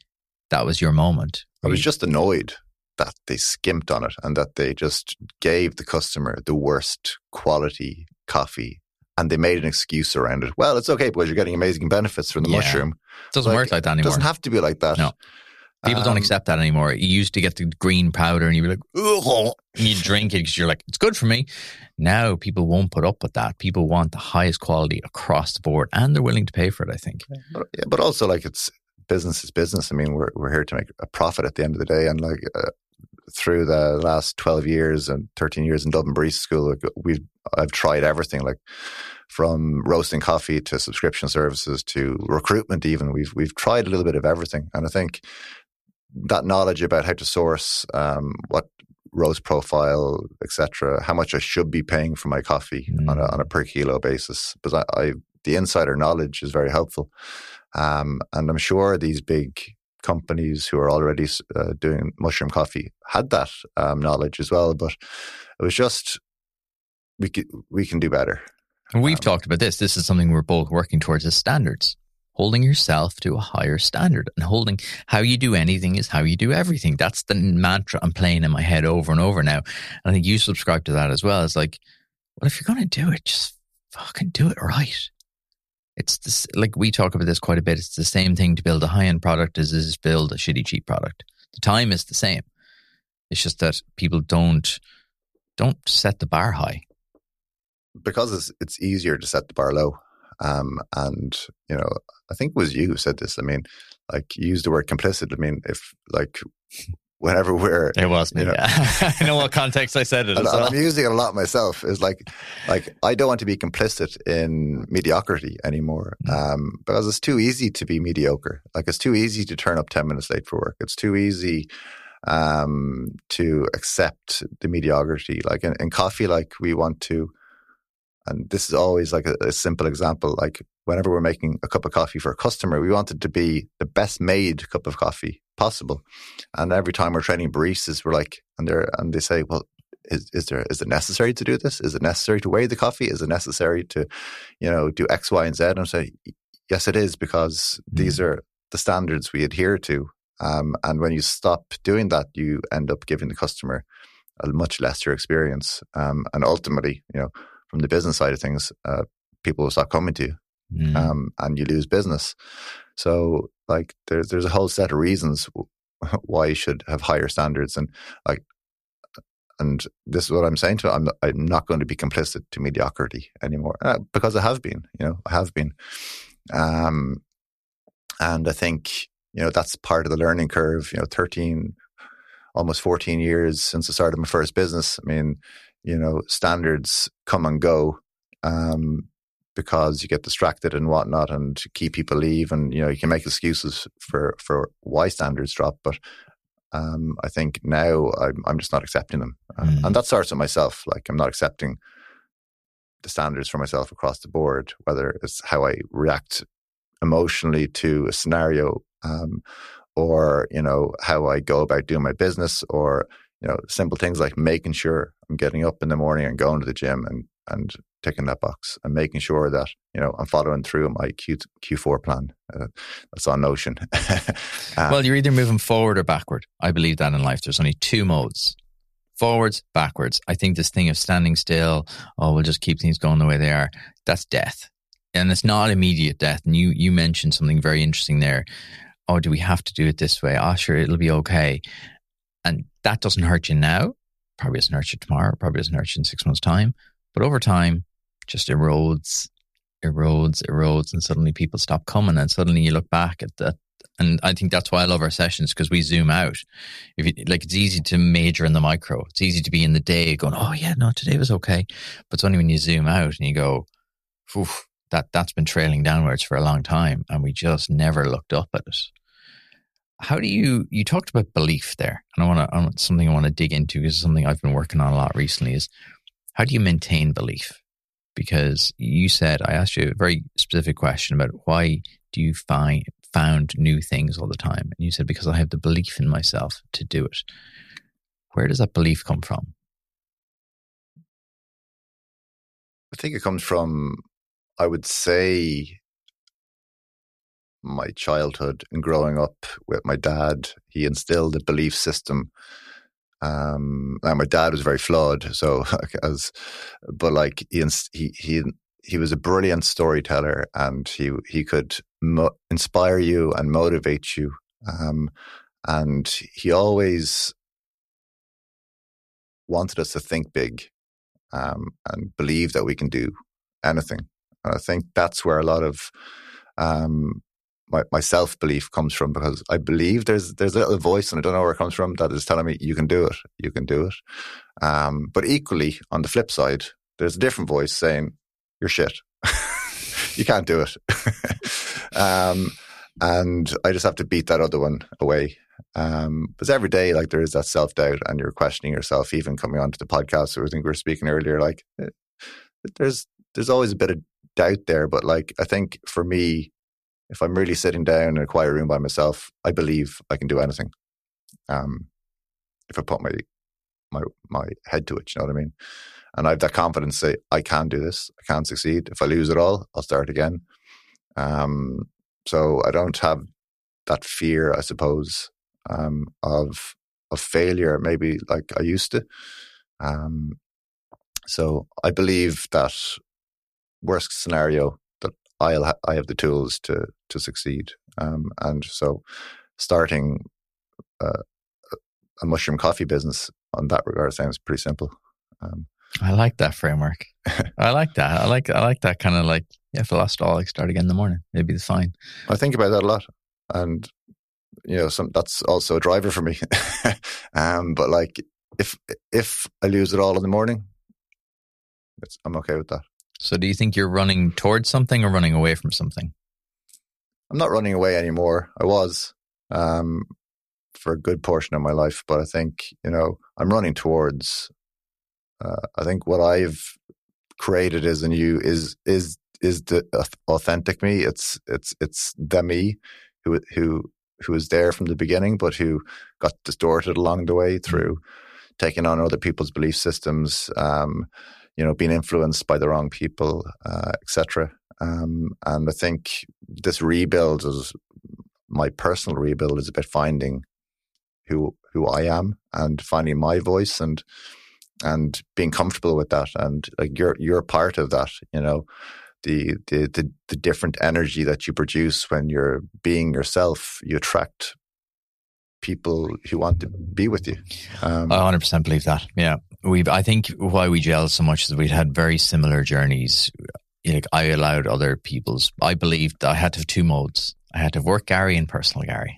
that was your moment. I was just annoyed that they skimped on it and that they just gave the customer the worst quality coffee and they made an excuse around it. Well, it's okay because you're getting amazing benefits from the Yeah. mushroom. It doesn't Like, work like that It anymore. doesn't have to be like that. No. People don't Um, accept that anymore. You used to get the green powder and you'd be like, ugh, and you drink it because you're like, it's good for me. Now people won't put up with that. People want the highest quality across the board and they're willing to pay for it, I think. But, yeah, but also, like, it's business is business. I mean, we're we're here to make a profit at the end of the day. And, like, uh, through the last twelve years and thirteen years in Dublin Barista School, like, we've I've tried everything, like from roasting coffee to subscription services to recruitment even. We've we've tried a little bit of everything. And I think that knowledge about how to source, um, what roast profile, et cetera, how much I should be paying for my coffee mm. on a on a per kilo basis, because I, I the insider knowledge is very helpful, um, and I'm sure these big companies who are already uh, doing mushroom coffee had that um, knowledge as well. But it was just we can, we can do better. And we've um, talked about this. This is something we're both working towards: is standards. Holding yourself to a higher standard, and holding how you do anything is how you do everything. That's the mantra I'm playing in my head over and over now. And I think you subscribe to that as well. It's like, well, if you're going to do it, just fucking do it right. It's this, like we talk about this quite a bit. It's the same thing to build a high-end product as is build a shitty cheap product. The time is the same. It's just that people don't don't set the bar high. Because it's it's easier to set the bar low. Um, and, you know, I think it was you who said this. I mean, like, you used the word complicit. I mean, if, like, whenever we're... It was me, you know, yeah. I know what context I said it and, as well. I'm using it a lot myself. Is like, like, I don't want to be complicit in mediocrity anymore, mm. um, because it's too easy to be mediocre. Like, it's too easy to turn up ten minutes late for work. It's too easy um, to accept the mediocrity. Like, in, in coffee, like, we want to... And this is always like a, a simple example. Like, whenever we're making a cup of coffee for a customer, we want it to be the best made cup of coffee possible. And every time we're training baristas, we're like, and they and they say, well, is is there is it necessary to do this? Is it necessary to weigh the coffee? Is it necessary to, you know, do X, Y, and Z? And I say, yes, it is, because mm. these are the standards we adhere to. Um, and when you stop doing that, you end up giving the customer a much lesser experience. Um, and ultimately, you know, from the business side of things, uh, people will stop coming to you, mm. um, and you lose business. So, like, there's there's a whole set of reasons why you should have higher standards, and like, and this is what I'm saying to you, I'm I'm not going to be complicit to mediocrity anymore, uh, because I have been, you know, I have been, um, and I think, you know, that's part of the learning curve. You know, thirteen, almost fourteen years since I started my first business. I mean, you know, standards come and go, um, because you get distracted and whatnot, and key people leave, and, you know, you can make excuses for, for why standards drop. But um, I think now I'm, I'm just not accepting them. Um, mm. And that starts with myself. Like, I'm not accepting the standards for myself across the board, whether it's how I react emotionally to a scenario, um, or, you know, how I go about doing my business, or, you know, simple things like making sure I'm getting up in the morning and going to the gym and, and ticking that box, and making sure that, you know, I'm following through my Q, Q4 plan. Uh, that's on Notion. um, well, you're either moving forward or backward. I believe that in life. There's only two modes: forwards, backwards. I think this thing of standing still, oh, we'll just keep things going the way they are, that's death. And it's not immediate death. And you, you mentioned something very interesting there. Oh, do we have to do it this way? Oh, sure, it'll be okay. And that doesn't hurt you now, probably doesn't hurt you tomorrow, probably doesn't hurt you in six months' time. But over time, just erodes, erodes, erodes, and suddenly people stop coming. And suddenly you look back at that. And I think that's why I love our sessions, because we zoom out. If you, like, it's easy to major in the micro. It's easy to be in the day going, oh yeah, no, today was okay. But it's only when you zoom out and you go, oof, that, that's been trailing downwards for a long time. And we just never looked up at it. How do you, you talked about belief there, and I want to, I want something I want to dig into, because it's something I've been working on a lot recently, is how do you maintain belief? Because you said, I asked you a very specific question about why do you find, found new things all the time? And you said, because I have the belief in myself to do it. Where does that belief come from? I think it comes from, I would say, my childhood and growing up with my dad. He instilled a belief system. Um, and my dad was very flawed, so as, but like he he he he was a brilliant storyteller, and he he could mo- inspire you and motivate you. Um, and he always wanted us to think big, um, and believe that we can do anything. And I think that's where a lot of um, my, my self-belief comes from, because I believe there's there's a little voice, and I don't know where it comes from, that is telling me, you can do it, you can do it. Um, but equally, on the flip side, there's a different voice saying, you're shit. You can't do it. um, and I just have to beat that other one away. Um, because every day, like, there is that self-doubt, and you're questioning yourself, even coming onto the podcast. So I think we were speaking earlier, like, there's there's always a bit of doubt there. But like, I think for me, if I'm really sitting down in a quiet room by myself, I believe I can do anything. Um, if I put my my my head to it, you know what I mean? And I have that confidence to say, I can do this, I can succeed. If I lose it all, I'll start again. Um, so I don't have that fear, I suppose, um, of of failure, maybe like I used to. Um, so I believe that worst scenario, that I'll ha- I have the tools to to succeed. Um, and so starting uh, a mushroom coffee business on that regard sounds pretty simple. Um, I like that framework. I like that. I like I like that kind of like, yeah, if I lost all, I start again in the morning. Maybe it's fine. I think about that a lot, and you know, some that's also a driver for me. um, but like, if if I lose it all in the morning, it's, I'm okay with that. So, do you think you're running towards something or running away from something? I'm not running away anymore. I was um, for a good portion of my life, but I think, you know, I'm running towards. Uh, I think what I've created is a new is is is the authentic me. It's it's it's the me who who who was there from the beginning, but who got distorted along the way through mm-hmm. taking on other people's belief systems, um, you know, being influenced by the wrong people, uh, et cetera. Um, and I think this rebuild is my personal rebuild is about finding who who I am and finding my voice and. and being comfortable with that. And like, you're, you're part of that, you know, the, the, the, the different energy that you produce when you're being yourself, you attract people who want to be with you. Um, I one hundred percent believe that. Yeah. We've, I think why we gel so much is we'd had very similar journeys. Like, I allowed other people's, I believed I had to have two modes. I had to have work Gary and personal Gary.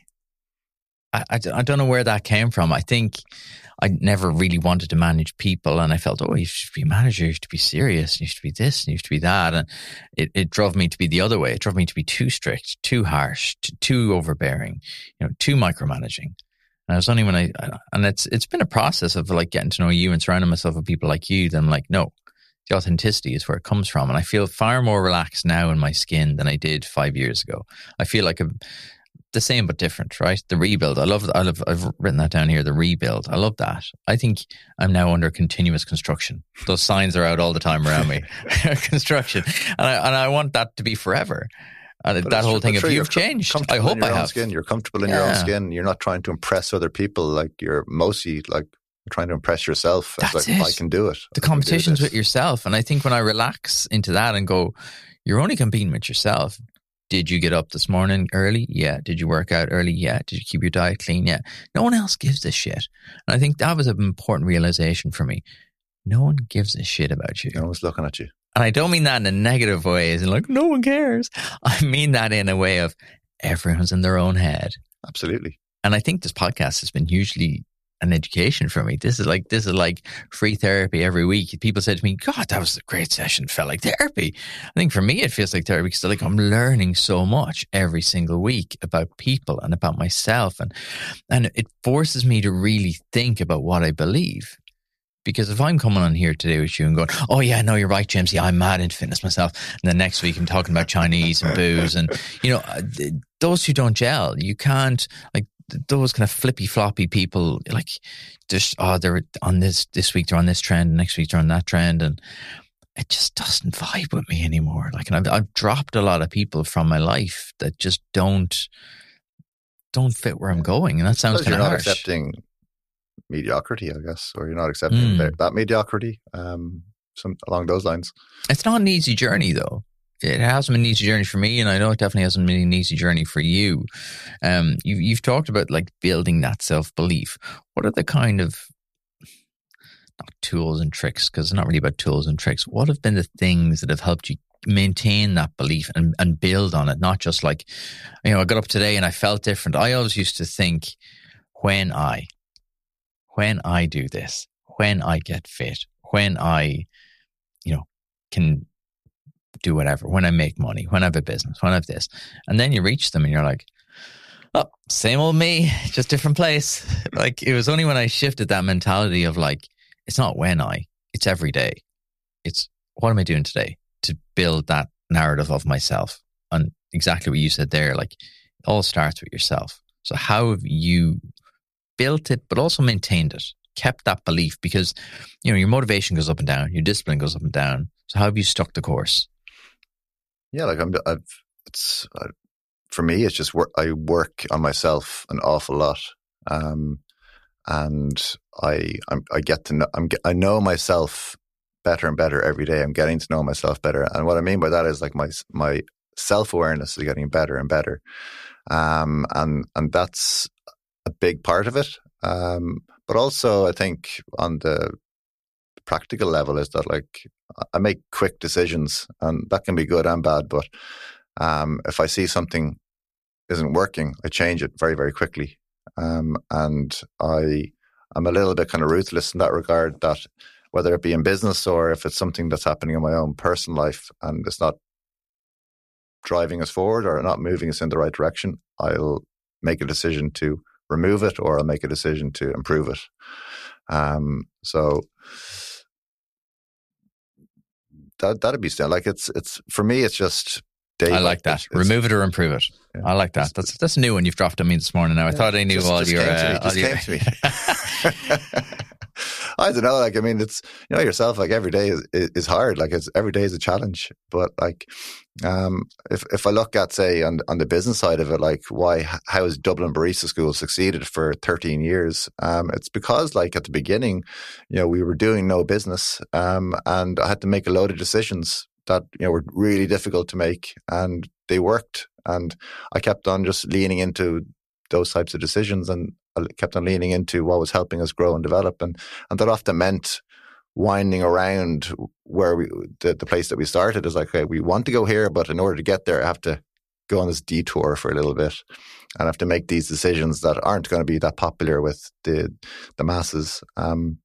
I, I, I don't know where that came from. I think I never really wanted to manage people, and I felt, oh, you should be a manager, you should be serious, you should be this, and you should be that. And it, it drove me to be the other way. It drove me to be too strict, too harsh, too overbearing, you know, too micromanaging. And it was only when I, and it's it's been a process of like getting to know you and surrounding myself with people like you that I'm like, no, the authenticity is where it comes from. And I feel far more relaxed now in my skin than I did five years ago. I feel like a the same but different, right? The rebuild. I love, I love, I've written that down here, the rebuild. I love that. I think I'm now under continuous construction. Those signs are out all the time around me. Construction. And I, and I want that to be forever. Uh, that whole thing, if you've changed, I hope I have. Skin. You're comfortable in yeah. your own skin. You're not trying to impress other people. Like, you're mostly like trying to impress yourself. That's it's like, it. I can do it. The competition's with yourself. And I think when I relax into that and go, you're only competing with yourself. Did you get up this morning early? Yeah. Did you work out early? Yeah. Did you keep your diet clean? Yeah. No one else gives a shit. And I think that was an important realization for me. No one gives a shit about you. No one's looking at you. And I don't mean that in a negative way, as in like, no one cares. I mean that in a way of everyone's in their own head. Absolutely. And I think this podcast has been hugely an education for me. This is like, this is like free therapy every week. People said to me, God, that was a great session. It felt like therapy. I think for me, it feels like therapy because like I'm learning so much every single week about people and about myself. And, and it forces me to really think about what I believe. Because if I'm coming on here today with you and going, oh yeah, no, you're right, James. Yeah, I'm mad into fitness myself. And then next week I'm talking about Chinese and booze and, you know, those who don't gel, you can't, like, those kind of flippy floppy people, like, just, oh, they're on this, this week they're on this trend, next week they're on that trend. And it just doesn't vibe with me anymore. Like, and I've, I've dropped a lot of people from my life that just don't don't fit where I'm going, and that sounds kind you're of not harsh. accepting mediocrity, I guess, or you're not accepting Mm. that, that mediocrity. Um, some along those lines. It's not an easy journey, though. It hasn't been an easy journey for me, and I know it definitely hasn't been an easy journey for you. Um, you, you've talked about like building that self belief. What are the kind of not tools and tricks, because it's not really about tools and tricks. What have been the things that have helped you maintain that belief and, and build on it? Not just like, you know, I got up today and I felt different. I always used to think, when I, when I do this, when I get fit, when I, you know, can do whatever, when I make money, when I have a business, when I have this, and then you reach them and you're like, oh, same old me, just different place. Like, it was only when I shifted that mentality of like, it's not when I, it's every day. It's what am I doing today to build that narrative of myself? And exactly what you said there, like, it all starts with yourself. So how have you built it, but also maintained it, kept that belief? Because, you know, your motivation goes up and down, your discipline goes up and down. So how have you stuck the course? Yeah, like I'm, I've, it's, uh, for me, it's just work. I work on myself an awful lot. Um, and I, I'm, I get to know, I'm, I know myself better and better every day. I'm getting to know myself better. And what I mean by that is like my, my self-awareness is getting better and better. Um, and, and that's a big part of it. Um, but also I think on the practical level is that like I make quick decisions, and that can be good and bad. But, um, if I see something isn't working, I change it very, very quickly. Um, and I, I'm a little bit kind of ruthless in that regard, that whether it be in business or if it's something that's happening in my own personal life and it's not driving us forward or not moving us in the right direction, I'll make a decision to remove it, or I'll make a decision to improve it. Um, so that, that'd be still like, it's, it's, for me, it's just, Day I like that. Remove it or improve it. Yeah. I like that. That's that's a new one you've dropped on me this morning. Now I yeah, thought I knew just, all just your. Came uh, me, just your... came to me. I don't know. Like, I mean, it's, you know yourself. Like, every day is, is hard. Like, it's every day is a challenge. But like, um, if if I look at, say, on on the business side of it, like, why how has Dublin Barista School succeeded for thirteen years? Um, it's because, like, at the beginning, you know, we were doing no business, um, and I had to make a load of decisions that, you know, were really difficult to make, and they worked. And I kept on just leaning into those types of decisions, and I kept on leaning into what was helping us grow and develop. And, and that often meant winding around where we, the, the place that we started is like, okay, we want to go here, but in order to get there, I have to go on this detour for a little bit and I have to make these decisions that aren't going to be that popular with the, the masses. Um,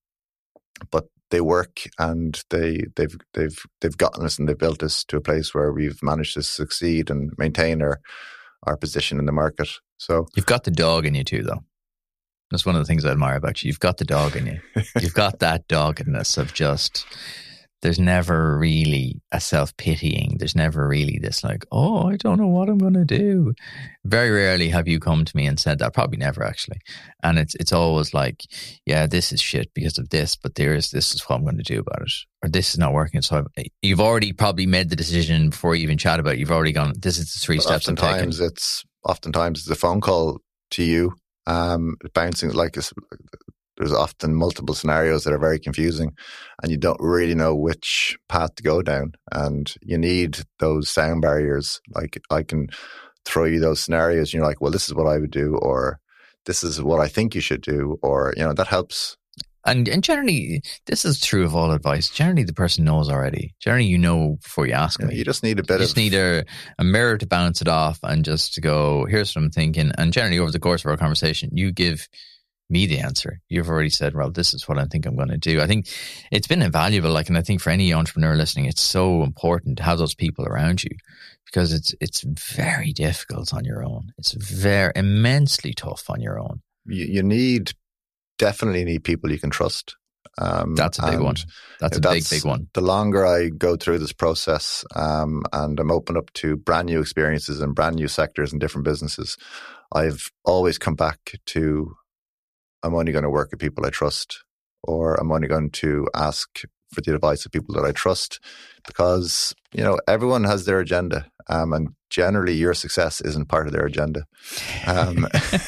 but they work, and they they've they've they've gotten us and they've built us to a place where we've managed to succeed and maintain our our position in the market. So you've got the dog in you too, though. That's one of the things I admire about you. You've got the dog in you. You've got that doggedness of just, there's never really a self-pitying. There's never really this like, oh, I don't know what I'm going to do. Very rarely have you come to me and said that. Probably never, actually. And it's it's always like, yeah, this is shit because of this, but there is, this is what I'm going to do about it. Or this is not working. So I've, you've already probably made the decision before you even chat about it. You've already gone, this is the three but steps I'm taking. Oftentimes it's, oftentimes it's a phone call to you, um, bouncing like a, there's often multiple scenarios that are very confusing, and you don't really know which path to go down. And you need those sound barriers. Like, I can throw you those scenarios, and you're like, well, this is what I would do, or this is what I think you should do, or, you know, that helps. And and generally, this is true of all advice. Generally, the person knows already. Generally, you know before you ask them. Yeah, you just need a bit you just of... need a, a mirror to bounce it off and just to go, here's what I'm thinking. And generally, over the course of our conversation, you give me the answer. You've already said, well, this is what I think I'm going to do. I think it's been invaluable. Like, and I think for any entrepreneur listening, it's so important to have those people around you, because it's it's very difficult on your own. It's very immensely tough on your own. You, you need... definitely need people you can trust. Um, that's a big one. That's a that's, big, big one. The longer I go through this process, um, and I'm open up to brand new experiences and brand new sectors and different businesses, I've always come back to, I'm only going to work with people I trust, or I'm only going to ask for the advice of people that I trust, because, you know, everyone has their agenda, um, and generally your success isn't part of their agenda. Um,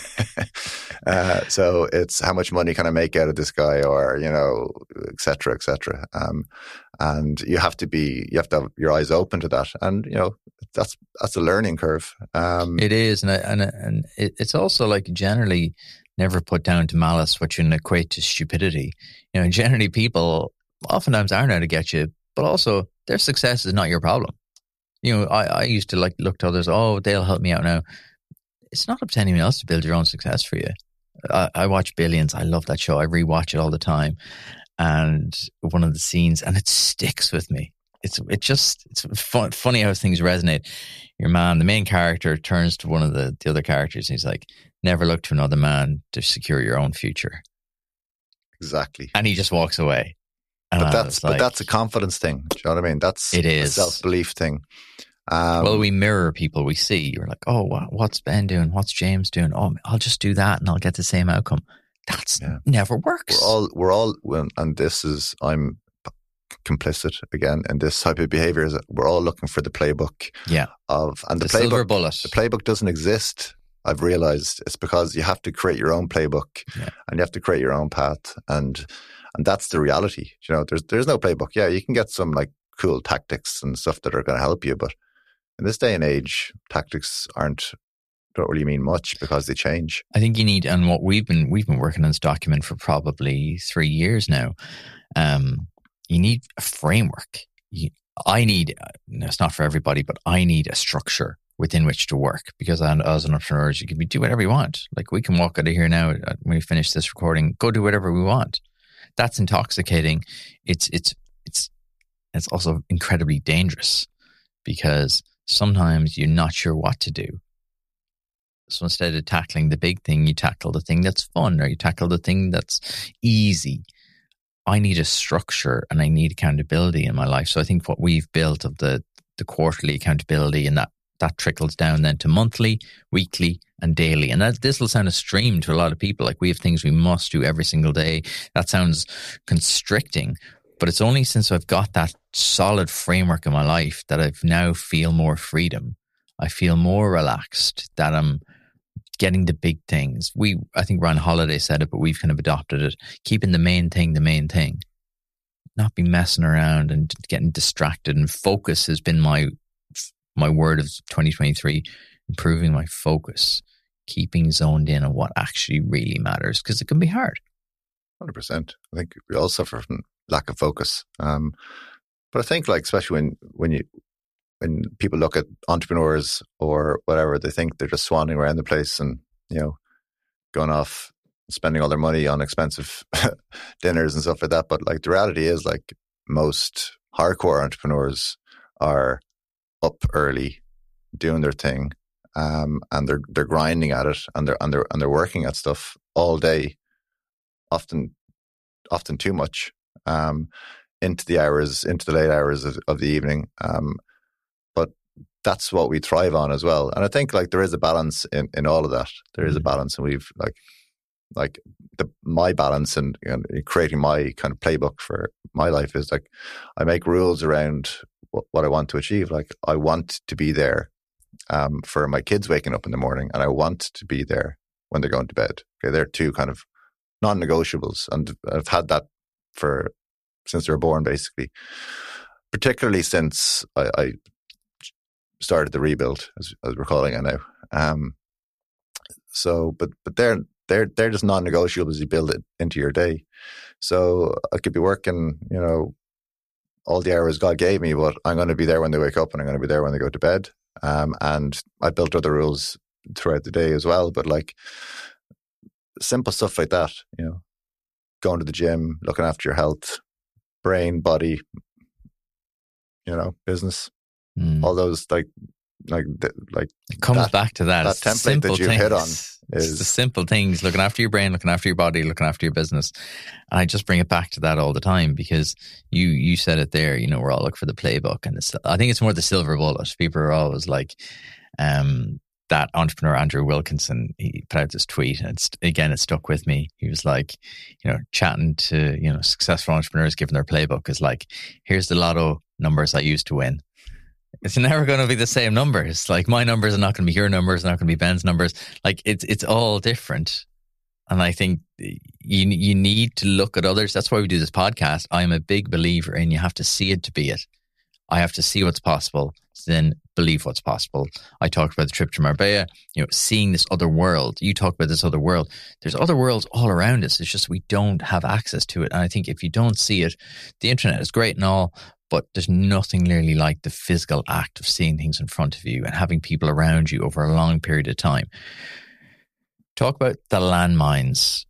uh, so it's how much money can I make out of this guy, or, you know, et cetera, et cetera. Um, and you have to be, you have to have your eyes open to that. And, you know, that's, that's a learning curve. Um, it is. And, and, and it, it's also like generally never put down to malice what you equate to stupidity. You know, generally people oftentimes aren't out to get you, but also their success is not your problem. You know, I, I used to like look to others, oh, they'll help me out now. It's not up to anyone else to build your own success for you. I, I watch Billions. I love that show. I rewatch it all the time. And one of the scenes, and it sticks with me. It's it just, it's fun, funny how things resonate. Your man, the main character, turns to one of the, the other characters and he's like, never look to another man to secure your own future. Exactly. And he just walks away. And but that's like, but that's a confidence thing. Do you know what I mean? That's it is. a self-belief thing. Um, well, we mirror people we see. You're like, oh, what's Ben doing? What's James doing? Oh, I'll just do that and I'll get the same outcome. That's yeah. never works. We're all, we're all, and this is, I'm complicit again in this type of behavior, is that we're all looking for the playbook. Yeah. Of, and the, the playbook, silver bullet. The playbook doesn't exist. I've realized it's because you have to create your own playbook, yeah. and you have to create your own path. And, and that's the reality. You know, there's, there's no playbook. Yeah. You can get some like cool tactics and stuff that are going to help you, but in this day and age, tactics aren't, don't really mean much because they change. I think you need, and what we've been, we've been working on this document for probably three years now. Um, you need a framework. You, I need, it's not for everybody, but I need a structure within which to work, because as an entrepreneur, you can do whatever you want. Like we can walk out of here now when we finish this recording, go do whatever we want. That's intoxicating. It's, it's, it's, it's also incredibly dangerous because sometimes you're not sure what to do. So instead of tackling the big thing, you tackle the thing that's fun, or you tackle the thing that's easy. I need a structure and I need accountability in my life. So I think what we've built of the, the quarterly accountability, and that, that trickles down then to monthly, weekly, and daily. And that this will sound extreme to a lot of people. Like we have things we must do every single day. That sounds constricting. But it's only since I've got that solid framework in my life that I now feel more freedom. I feel more relaxed, that I'm getting the big things. We, I think Ryan Holiday said it, but we've kind of adopted it. Keeping the main thing the main thing. Not be messing around and getting distracted. And focus has been my my word of twenty twenty-three. Improving my focus. Keeping zoned in on what actually really matters, because it can be hard. one hundred percent. I think we all suffer from lack of focus. Um, but I think, like, especially when, when you when people look at entrepreneurs or whatever, they think they're just swanning around the place and, you know, going off, spending all their money on expensive dinners and stuff like that. But like the reality is, like, most hardcore entrepreneurs are up early, doing their thing, um, and they're they're grinding at it, and they're and they're and they're working at stuff all day, often often too much. Um, into the hours, into the late hours of, of the evening. Um, but that's what we thrive on as well. And I think like there is a balance in, in all of that. There is a balance, and we've like, like the, my balance and you know, creating my kind of playbook for my life is like, I make rules around what, what I want to achieve. Like I want to be there, um, for my kids waking up in the morning, and I want to be there when they're going to bed. Okay. They're two kind of non-negotiables. And I've had that for since they were born, basically, particularly since I, I started the rebuild, as, as we're calling it now. Um, so, but but they're they're they're just non-negotiable as you build it into your day. So I could be working, you know, all the hours God gave me, but I'm going to be there when they wake up, and I'm going to be there when they go to bed. Um, and I built other rules throughout the day as well. But like simple stuff like that, you know. Going to the gym, looking after your health, brain, body, you know, business, mm. all those like, like, like. It comes that, back to that. That template simple that you things. hit on is it's the simple things: looking after your brain, looking after your body, looking after your business. And I just bring it back to that all the time, because you you said it there. You know, we're all looking for the playbook, and it's, I think it's more the silver bullet. People are always like, um, that entrepreneur, Andrew Wilkinson, he put out this tweet, and it's, again, it stuck with me. He was like, you know, chatting to, you know, successful entrepreneurs, giving their playbook is like, here's the lotto numbers I used to win. It's never going to be the same numbers. Like, my numbers are not going to be your numbers, not going to be Ben's numbers. Like, it's it's all different. And I think you you need to look at others. That's why we do this podcast. I'm a big believer in you have to see it to be it. I have to see what's possible, then believe what's possible. I talked about the trip to Marbella, you know, seeing this other world. You talk about this other world. There's other worlds all around us. It's just we don't have access to it. And I think if you don't see it, the internet is great and all, but there's nothing really like the physical act of seeing things in front of you and having people around you over a long period of time. Talk about the landmines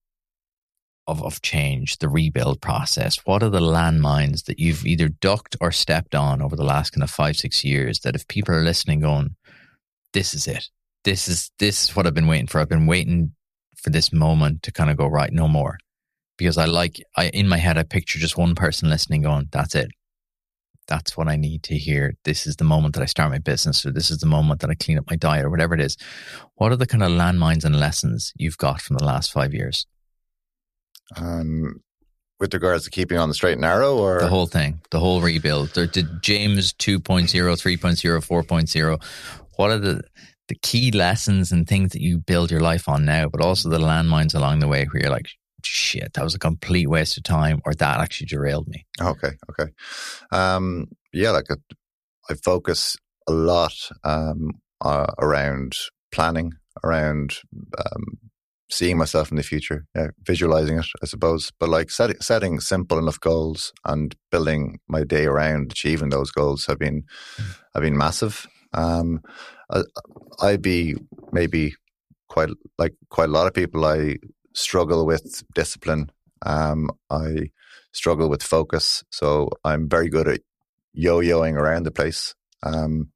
of, of change, the rebuild process. What are the landmines that you've either ducked or stepped on over the last kind of five, six years that if people are listening going, this is it. This is, this is what I've been waiting for. I've been waiting for this moment to kind of go, right, no more. Because I like, I in my head, I picture just one person listening going, that's it. That's what I need to hear. This is the moment that I start my business, or this is the moment that I clean up my diet, or whatever it is. What are the kind of landmines and lessons you've got from the last five years? Um, with regards to keeping on the straight and narrow, or the whole thing, the whole rebuild, the, the James two point oh, three point oh, four point oh. What are the the key lessons and things that you build your life on now, but also the landmines along the way where you're like, shit, that was a complete waste of time, or that actually derailed me? Okay, okay. Um, yeah, like a, I focus a lot um, uh, around planning, around um, seeing myself in the future, yeah, visualizing it, I suppose. But like setting, setting simple enough goals and building my day around achieving those goals have been mm. have been massive. Um, I, I'd be maybe quite like quite a lot of people. I struggle with discipline. Um, I struggle with focus. So I'm very good at yo-yoing around the place. Um,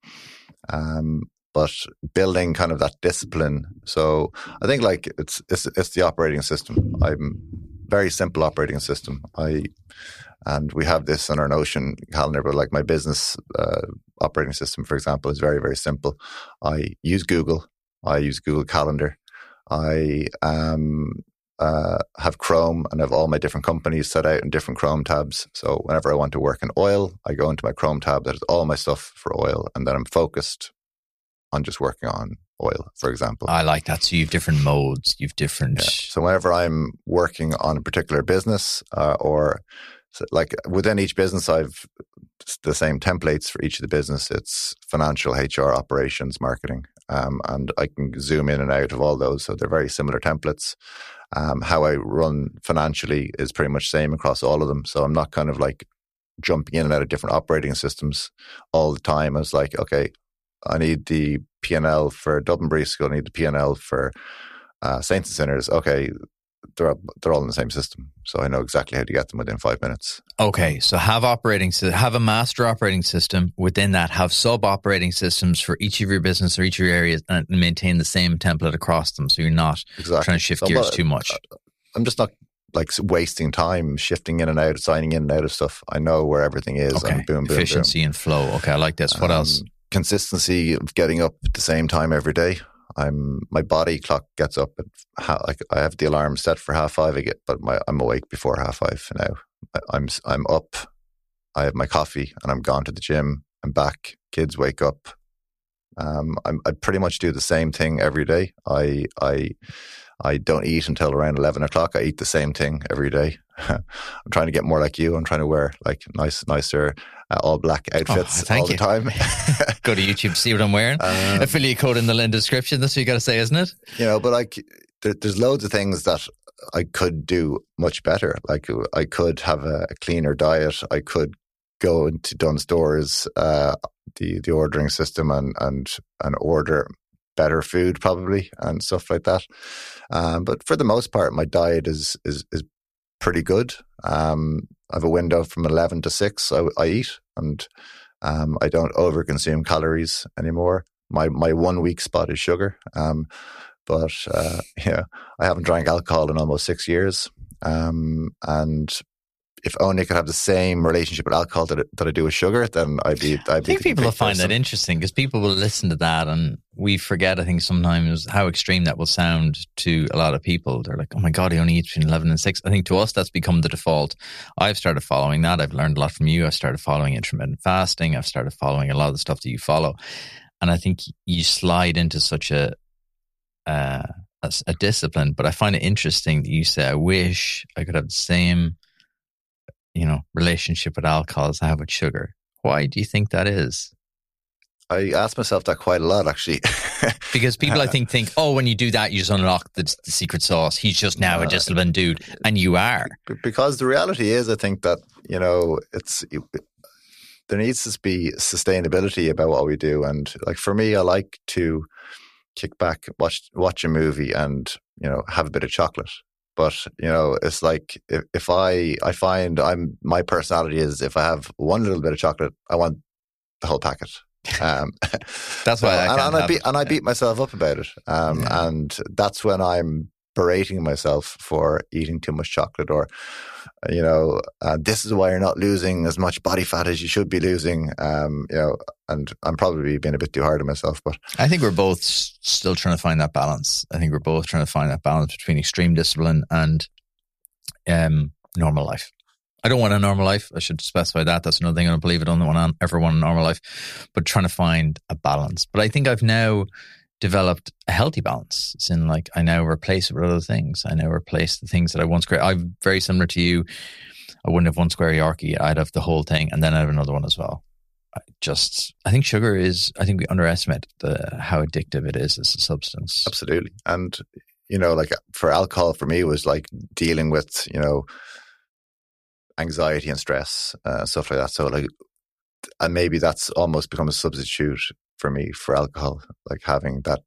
um, but building kind of that discipline. So I think like it's it's it's the operating system. I'm very simple operating system. I and we have this in our Notion calendar, but like my business uh, operating system, for example, is very very simple. I use Google. I use Google Calendar. I um uh, have Chrome and have all my different companies set out in different Chrome tabs. So whenever I want to work in oil, I go into my Chrome tab that has all my stuff for oil, and then I'm focused on just working on oil, for example. I like that. So you have different modes, you've different... Yeah. So whenever I'm working on a particular business uh, or so like within each business, I've the same templates for each of the business. It's financial, H R, operations, marketing. Um, and I can zoom in and out of all those. So they're very similar templates. Um, how I run financially is pretty much same across all of them. So I'm not kind of like jumping in and out of different operating systems all the time. I was like, okay, I need the P and L for Dublin Brief School. I need the P and L for uh, Saints and Sinners. Okay, they're they're all in the same system, so I know exactly how to get them within five minutes. Okay, so have operating have a master operating system. Within that, have sub operating systems for each of your business or each of your areas, and maintain the same template across them. So you're not exactly. trying to shift so, gears too much. I'm just not like wasting time shifting in and out, signing in and out of stuff. I know where everything is. Okay, and boom, boom, efficiency boom. and flow. Okay, I like this. What um, else? Consistency of getting up at the same time every day. I'm my body clock gets up at ha- like I have the alarm set for half five. I get, but my I'm awake before half five now. I, I'm I'm up. I have my coffee and I'm gone to the gym. I'm back. Kids wake up. Um, I'm, I pretty much do the same thing every day. I I I don't eat until around eleven o'clock. I eat the same thing every day. I'm trying to get more like you. I'm trying to wear like nice, nicer, uh, all black outfits oh, all the you. time. Go to YouTube, see what I'm wearing. Um, Affiliate code in the link description. That's what you got to say, isn't it? You know, but like, there, there's loads of things that I could do much better. Like, I could have a, a cleaner diet. I could go into Dunnes Stores, uh, the the ordering system, and and and order better food probably and stuff like that. Um, but for the most part, my diet is is is pretty good. Um, I have a window from eleven to six I, I eat, and um, I don't overconsume calories anymore. My my one weak spot is sugar. Um, but uh, yeah, I haven't drank alcohol in almost six years. Um, and if only I could have the same relationship with alcohol that, that I do with sugar, then I'd be. I'd be I think people will find person. that interesting because people will listen to that and we forget, I think, sometimes how extreme that will sound to a lot of people. They're like, oh my God, he only eats between eleven and six. I think to us, that's become the default. I've started following that. I've learned a lot from you. I've started following intermittent fasting. I've started following a lot of the stuff that you follow. And I think you slide into such a, uh, a, a discipline. But I find it interesting that you say, I wish I could have the same, you know, relationship with alcohol as I have with sugar. Why do you think that is? I ask myself that quite a lot, actually. Because people, I think, think, oh, when you do that, you just unlock the, the secret sauce. He's just now uh, a disciplined dude. And you are. Because the reality is, I think that, you know, it's it, there needs to be sustainability about what we do. And like for me, I like to kick back, watch watch a movie and, you know, have a bit of chocolate. But, you know, it's like if, if I, I find I'm, my personality is if I have one little bit of chocolate, I want the whole packet. Um, that's why so, I can't and, and I beat, it. and I beat myself up about it. Um, yeah. And that's when I'm berating myself for eating too much chocolate, or, you know, uh, this is why you're not losing as much body fat as you should be losing. Um, you know, and I'm probably being a bit too hard on myself, but I think we're both still trying to find that balance. I think we're both trying to find that balance between extreme discipline and um, normal life. I don't want a normal life. I should specify that. That's another thing. I don't believe I don't want to ever want a normal life, but trying to find a balance. But I think I've now developed a healthy balance. It's in like, I now replace it with other things. I now replace the things that I once created. I'm very similar to you. I wouldn't have one square Yorkie. I'd have the whole thing and then I'd have another one as well. I just, I think sugar is, I think we underestimate the how addictive it is as a substance. Absolutely. And, you know, like for alcohol, for me, was like dealing with, you know, anxiety and stress, uh, stuff like that. So like, and maybe that's almost become a substitute for me for alcohol, like having that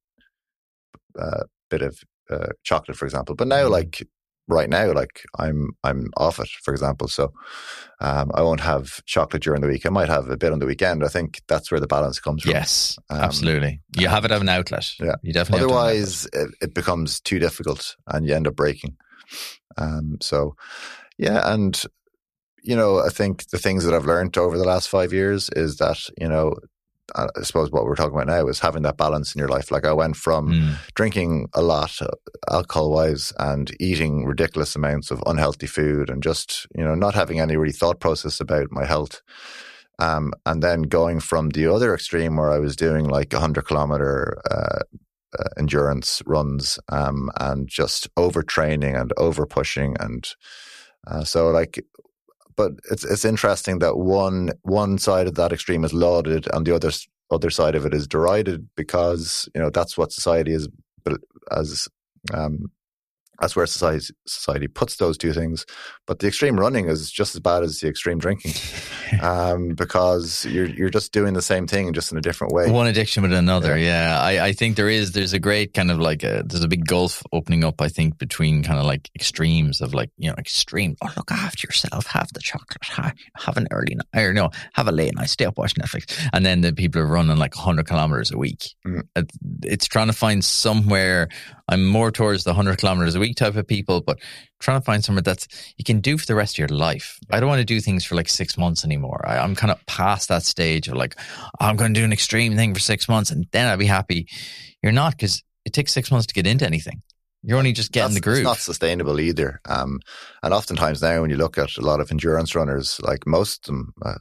uh, bit of uh, chocolate, for example. But now, like right now, like I'm I'm off it, for example. So um, I won't have chocolate during the week. I might have a bit on the weekend. I think that's where the balance comes from. Yes, um, absolutely. You have it as an outlet. Yeah, you definitely. Otherwise, it, it becomes too difficult, and you end up breaking. Um. So, yeah, and. You know, I think the things that I've learned over the last five years is that, you know, I suppose what we're talking about now is having that balance in your life. Like I went from mm. drinking a lot uh, alcohol-wise and eating ridiculous amounts of unhealthy food and just, you know, not having any really thought process about my health. Um, and then going from the other extreme where I was doing like one hundred kilometer uh, uh, endurance runs um, and just overtraining and over-pushing. And uh, so like... But it's it's interesting that one one side of that extreme is lauded and the other other side of it is derided because, you know, that's what society is as um, that's where society society puts those two things. But the extreme running is just as bad as the extreme drinking um, because you're you're just doing the same thing just in a different way. One addiction with another. Yeah, yeah. I, I think there is there's a great kind of like a, there's a big gulf opening up. I think between kind of like extremes of like, you know, extreme. Oh, look after yourself. Have the chocolate. Have, have an early night. Or no, have a late night. Stay up watching Netflix. And then the people are running like one hundred kilometers a week. Mm. It, it's trying to find somewhere. I'm more towards the one hundred kilometers a week type of people, but trying to find somewhere that's you can do for the rest of your life. I don't want to do things for like six months anymore. I, I'm kind of past that stage of like, oh, I'm going to do an extreme thing for six months and then I'll be happy. You're not, because it takes six months to get into anything. You're only just getting That's, the groove. It's not sustainable either. Um, and oftentimes now when you look at a lot of endurance runners, like most of them, uh,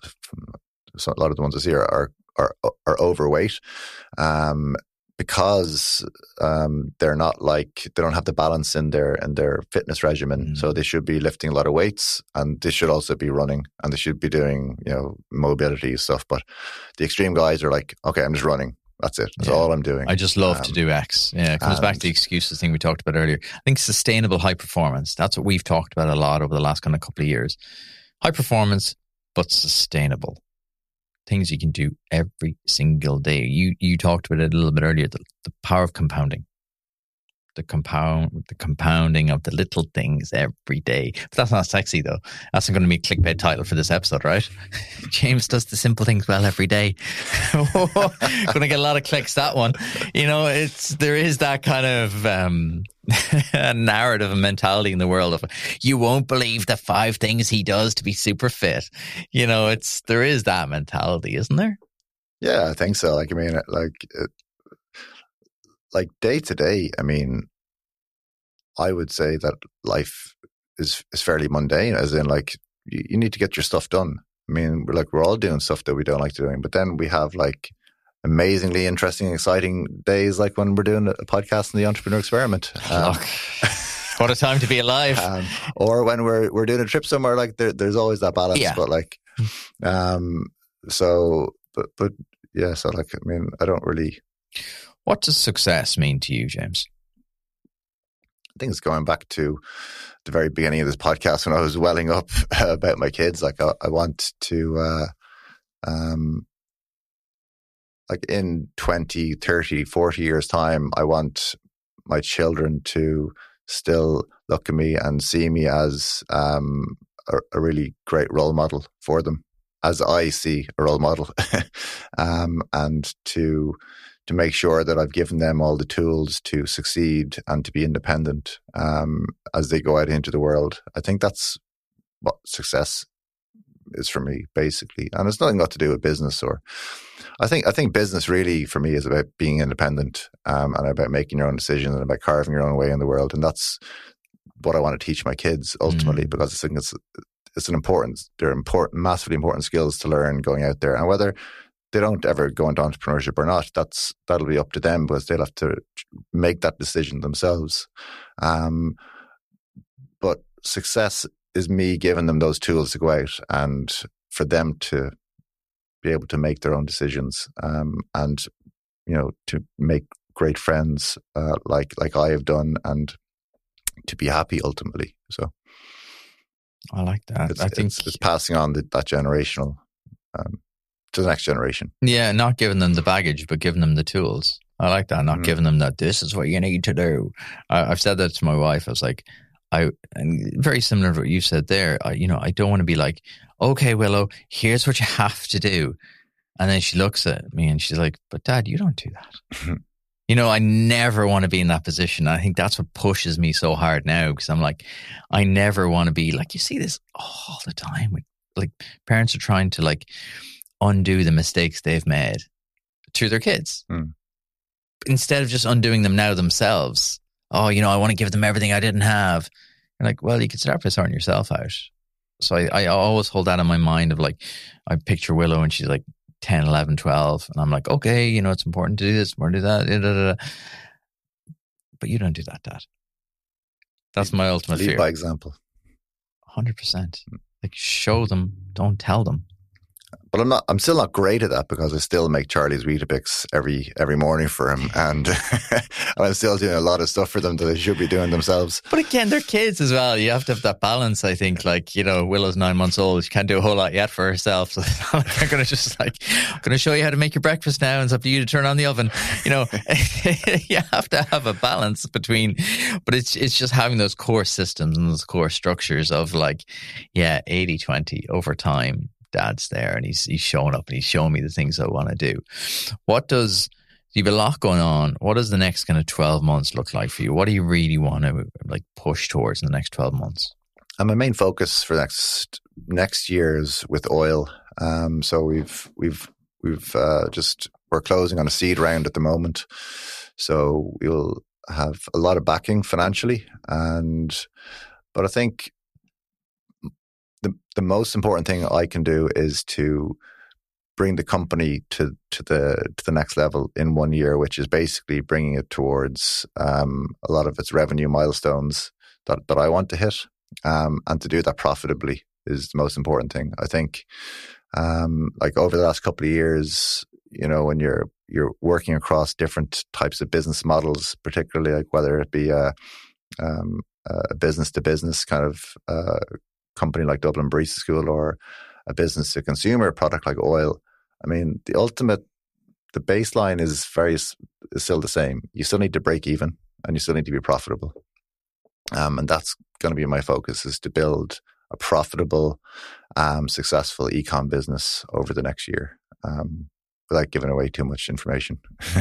a lot of the ones I see are, are, are, are overweight. Um, because um, they're not like, they don't have the balance in their in their fitness regimen. Mm-hmm. So they should be lifting a lot of weights and they should also be running and they should be doing, you know, mobility stuff. But the extreme guys are like, okay, I'm just running. That's it. That's yeah. all I'm doing. I just love um, to do X. Yeah, it comes and, back to the excuses thing we talked about earlier. I think sustainable high performance, that's what we've talked about a lot over the last kind of couple of years. High performance, but sustainable. Things you can do every single day. You you talked about it a little bit earlier, the, the power of compounding. The compound the compounding of the little things every day. But that's not sexy though. That's not going to be a clickbait title for this episode, right? James does the simple things well every day. Going to get a lot of clicks, that one. You know, it's there is that kind of um, a narrative and mentality in the world of you won't believe the five things he does to be super fit. You know, it's there is that mentality, isn't there? Yeah, I think so. Like, I mean, like, it, like day to day, I mean, I would say that life is is fairly mundane, as in, like, you, you need to get your stuff done. I mean, we're like, we're all doing stuff that we don't like doing, but then we have like amazingly interesting, exciting days, like when we're doing a podcast in the Entrepreneur Experiment. Um, Look, what a time to be alive! Um, or when we're we're doing a trip somewhere, like there, there's always that balance. Yeah. But like, um, so, but but yeah, so like, I mean, I don't really. What does success mean to you, James? I think it's going back to the very beginning of this podcast when I was welling up about my kids. Like, I, I want to, uh, um, like in twenty, thirty, forty years time, I want my children to still look at me and see me as um, a, a really great role model for them, as I see a role model, um, and to to make sure that I've given them all the tools to succeed and to be independent um, as they go out into the world. I think that's what success is for me, basically. And it's nothing got to do with business, or I think I think business really for me is about being independent um, and about making your own decisions and about carving your own way in the world. And that's what I want to teach my kids ultimately, mm. because I think it's it's an important, they're important, massively important skills to learn going out there. And whether they don't ever go into entrepreneurship or not, that's that'll be up to them, because they'll have to make that decision themselves. Um, but success is me giving them those tools to go out and for them to be able to make their own decisions, um, and you know, to make great friends uh, like like I have done, and to be happy ultimately. So I like that. It's, I think it's, it's passing on the, that generational. Um, to the next generation. Yeah, not giving them the baggage, but giving them the tools. I like that. Not mm. giving them that, this is what you need to do. I, I've said that to my wife. I was like, I, and very similar to what you said there. I, you know, I don't want to be like, okay, Willow, here's what you have to do. And then she looks at me and she's like, but Dad, you don't do that. You know, I never want to be in that position. I think that's what pushes me so hard now, because I'm like, I never want to be like, you see this all the time with like parents are trying to like undo the mistakes they've made through their kids mm. instead of just undoing them now themselves. Oh, you know, I want to give them everything I didn't have. You're like, well, you could start by sorting yourself out. So I, I always hold that in my mind of like, I picture Willow and she's like ten, eleven, twelve. And I'm like, okay, you know, it's important to do this, important to do that. Da, da, da. But you don't do that, Dad. That's my ultimate Lead fear. by example. one hundred percent. Like, show them, don't tell them. But I'm not. I'm still not great at that, because I still make Charlie's Weetabix every every morning for him, and, and I'm still doing a lot of stuff for them that they should be doing themselves. But again, they're kids as well. You have to have that balance. I think, like, you know, Willow's nine months old. She can't do a whole lot yet for herself, so it's not like they're going to just like, I'm going to show you how to make your breakfast now, and it's up to you to turn on the oven. You know, you have to have a balance between. But it's it's just having those core systems and those core structures of like, yeah, eighty twenty over time. Dad's there and he's he's showing up and he's showing me the things I want to do. What does, you have a lot going on. What does the next kind of twelve months look like for you? What do you really want to like push towards in the next twelve months? And my main focus for next next year is with oil. Um, so we've we've we've uh, just we're closing on a seed round at the moment. So we'll have a lot of backing financially, and but I think The the most important thing I can do is to bring the company to, to the to the next level in one year, which is basically bringing it towards um, a lot of its revenue milestones that, that I want to hit, um, and to do that profitably is the most important thing. I think, um, like over the last couple of years, you know, when you're you're working across different types of business models, particularly like whether it be a um, a business to business kind of uh, company like Dublin Barista School, or a business to consumer product like oil. I mean, the ultimate, the baseline is very is still the same. You still need to break even, and you still need to be profitable. Um, and that's going to be my focus, is to build a profitable, um, successful e-com business over the next year. Um, without giving away too much information.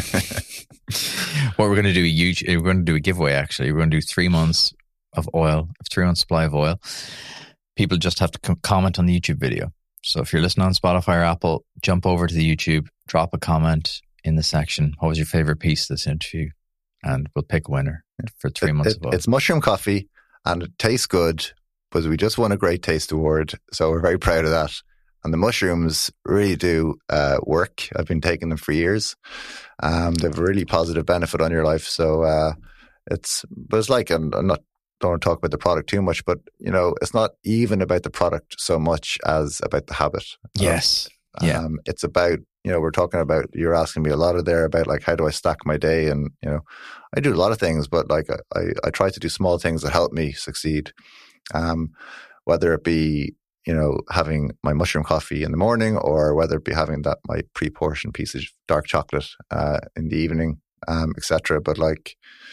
What we're going to do a huge, we're going to do a giveaway. Actually, we're going to do three months of oil, three months supply of oil. People just have to com- comment on the YouTube video. So if you're listening on Spotify or Apple, jump over to the YouTube, drop a comment in the section. What was your favorite piece of this interview? And we'll pick a winner for three it, months it, of oil. It's mushroom coffee and it tastes good, but we just won a great taste award. So we're very proud of that. And the mushrooms really do uh, work. I've been taking them for years. Um, they have a really positive benefit on your life. So uh, it's, but it's like, I'm, I'm not, don't want to talk about the product too much, but you know, it's not even about the product so much as about the habit. Yes. Um, yeah. It's about, you know, we're talking about, you're asking me a lot of there about like, how do I stack my day? And, you know, I do a lot of things, but like I, I try to do small things that help me succeed. Um, whether it be, you know, having my mushroom coffee in the morning, or whether it be having that, my pre-portioned piece of dark chocolate uh, in the evening, um, et cetera. But like,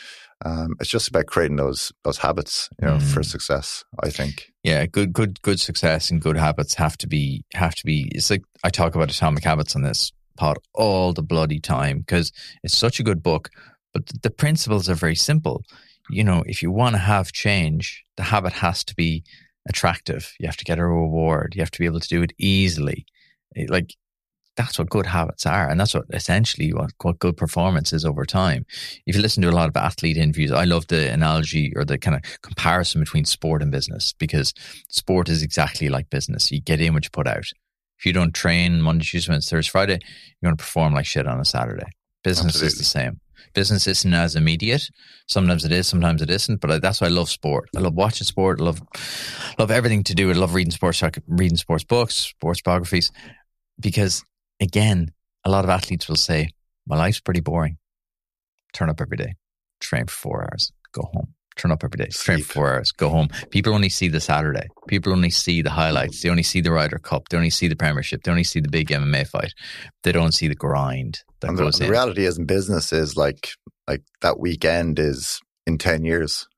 um, it's just about creating those those habits, you know, mm. for success, I think. Yeah, good, good, good success and good habits have to be have to be. It's like I talk about Atomic Habits on this pod all the bloody time because it's such a good book, but the principles are very simple. You know, if you want to have change, the habit has to be attractive. You have to get a reward. You have to be able to do it easily. Like, that's what good habits are. And that's what essentially what, what good performance is over time. If you listen to a lot of athlete interviews, I love the analogy or the kind of comparison between sport and business, because sport is exactly like business. You get in what you put out. If you don't train Monday, Tuesday, Wednesday, Thursday, Friday, you're going to perform like shit on a Saturday. Business Absolutely. Is the same. Business isn't as immediate. Sometimes it is, sometimes it isn't. But that's why I love sport. I love watching sport. I love, love everything to do. I love reading sports, reading sports books, sports biographies, because again, a lot of athletes will say, my life's pretty boring. Turn up every day, train for four hours, go home. Turn up every day, train for four hours, go home. People only see the Saturday. People only see the highlights. They only see the Ryder Cup. They only see the Premiership. They only see the big M M A fight. They don't see the grind that and goes the, in. The reality is in business is like, like that weekend is in ten years.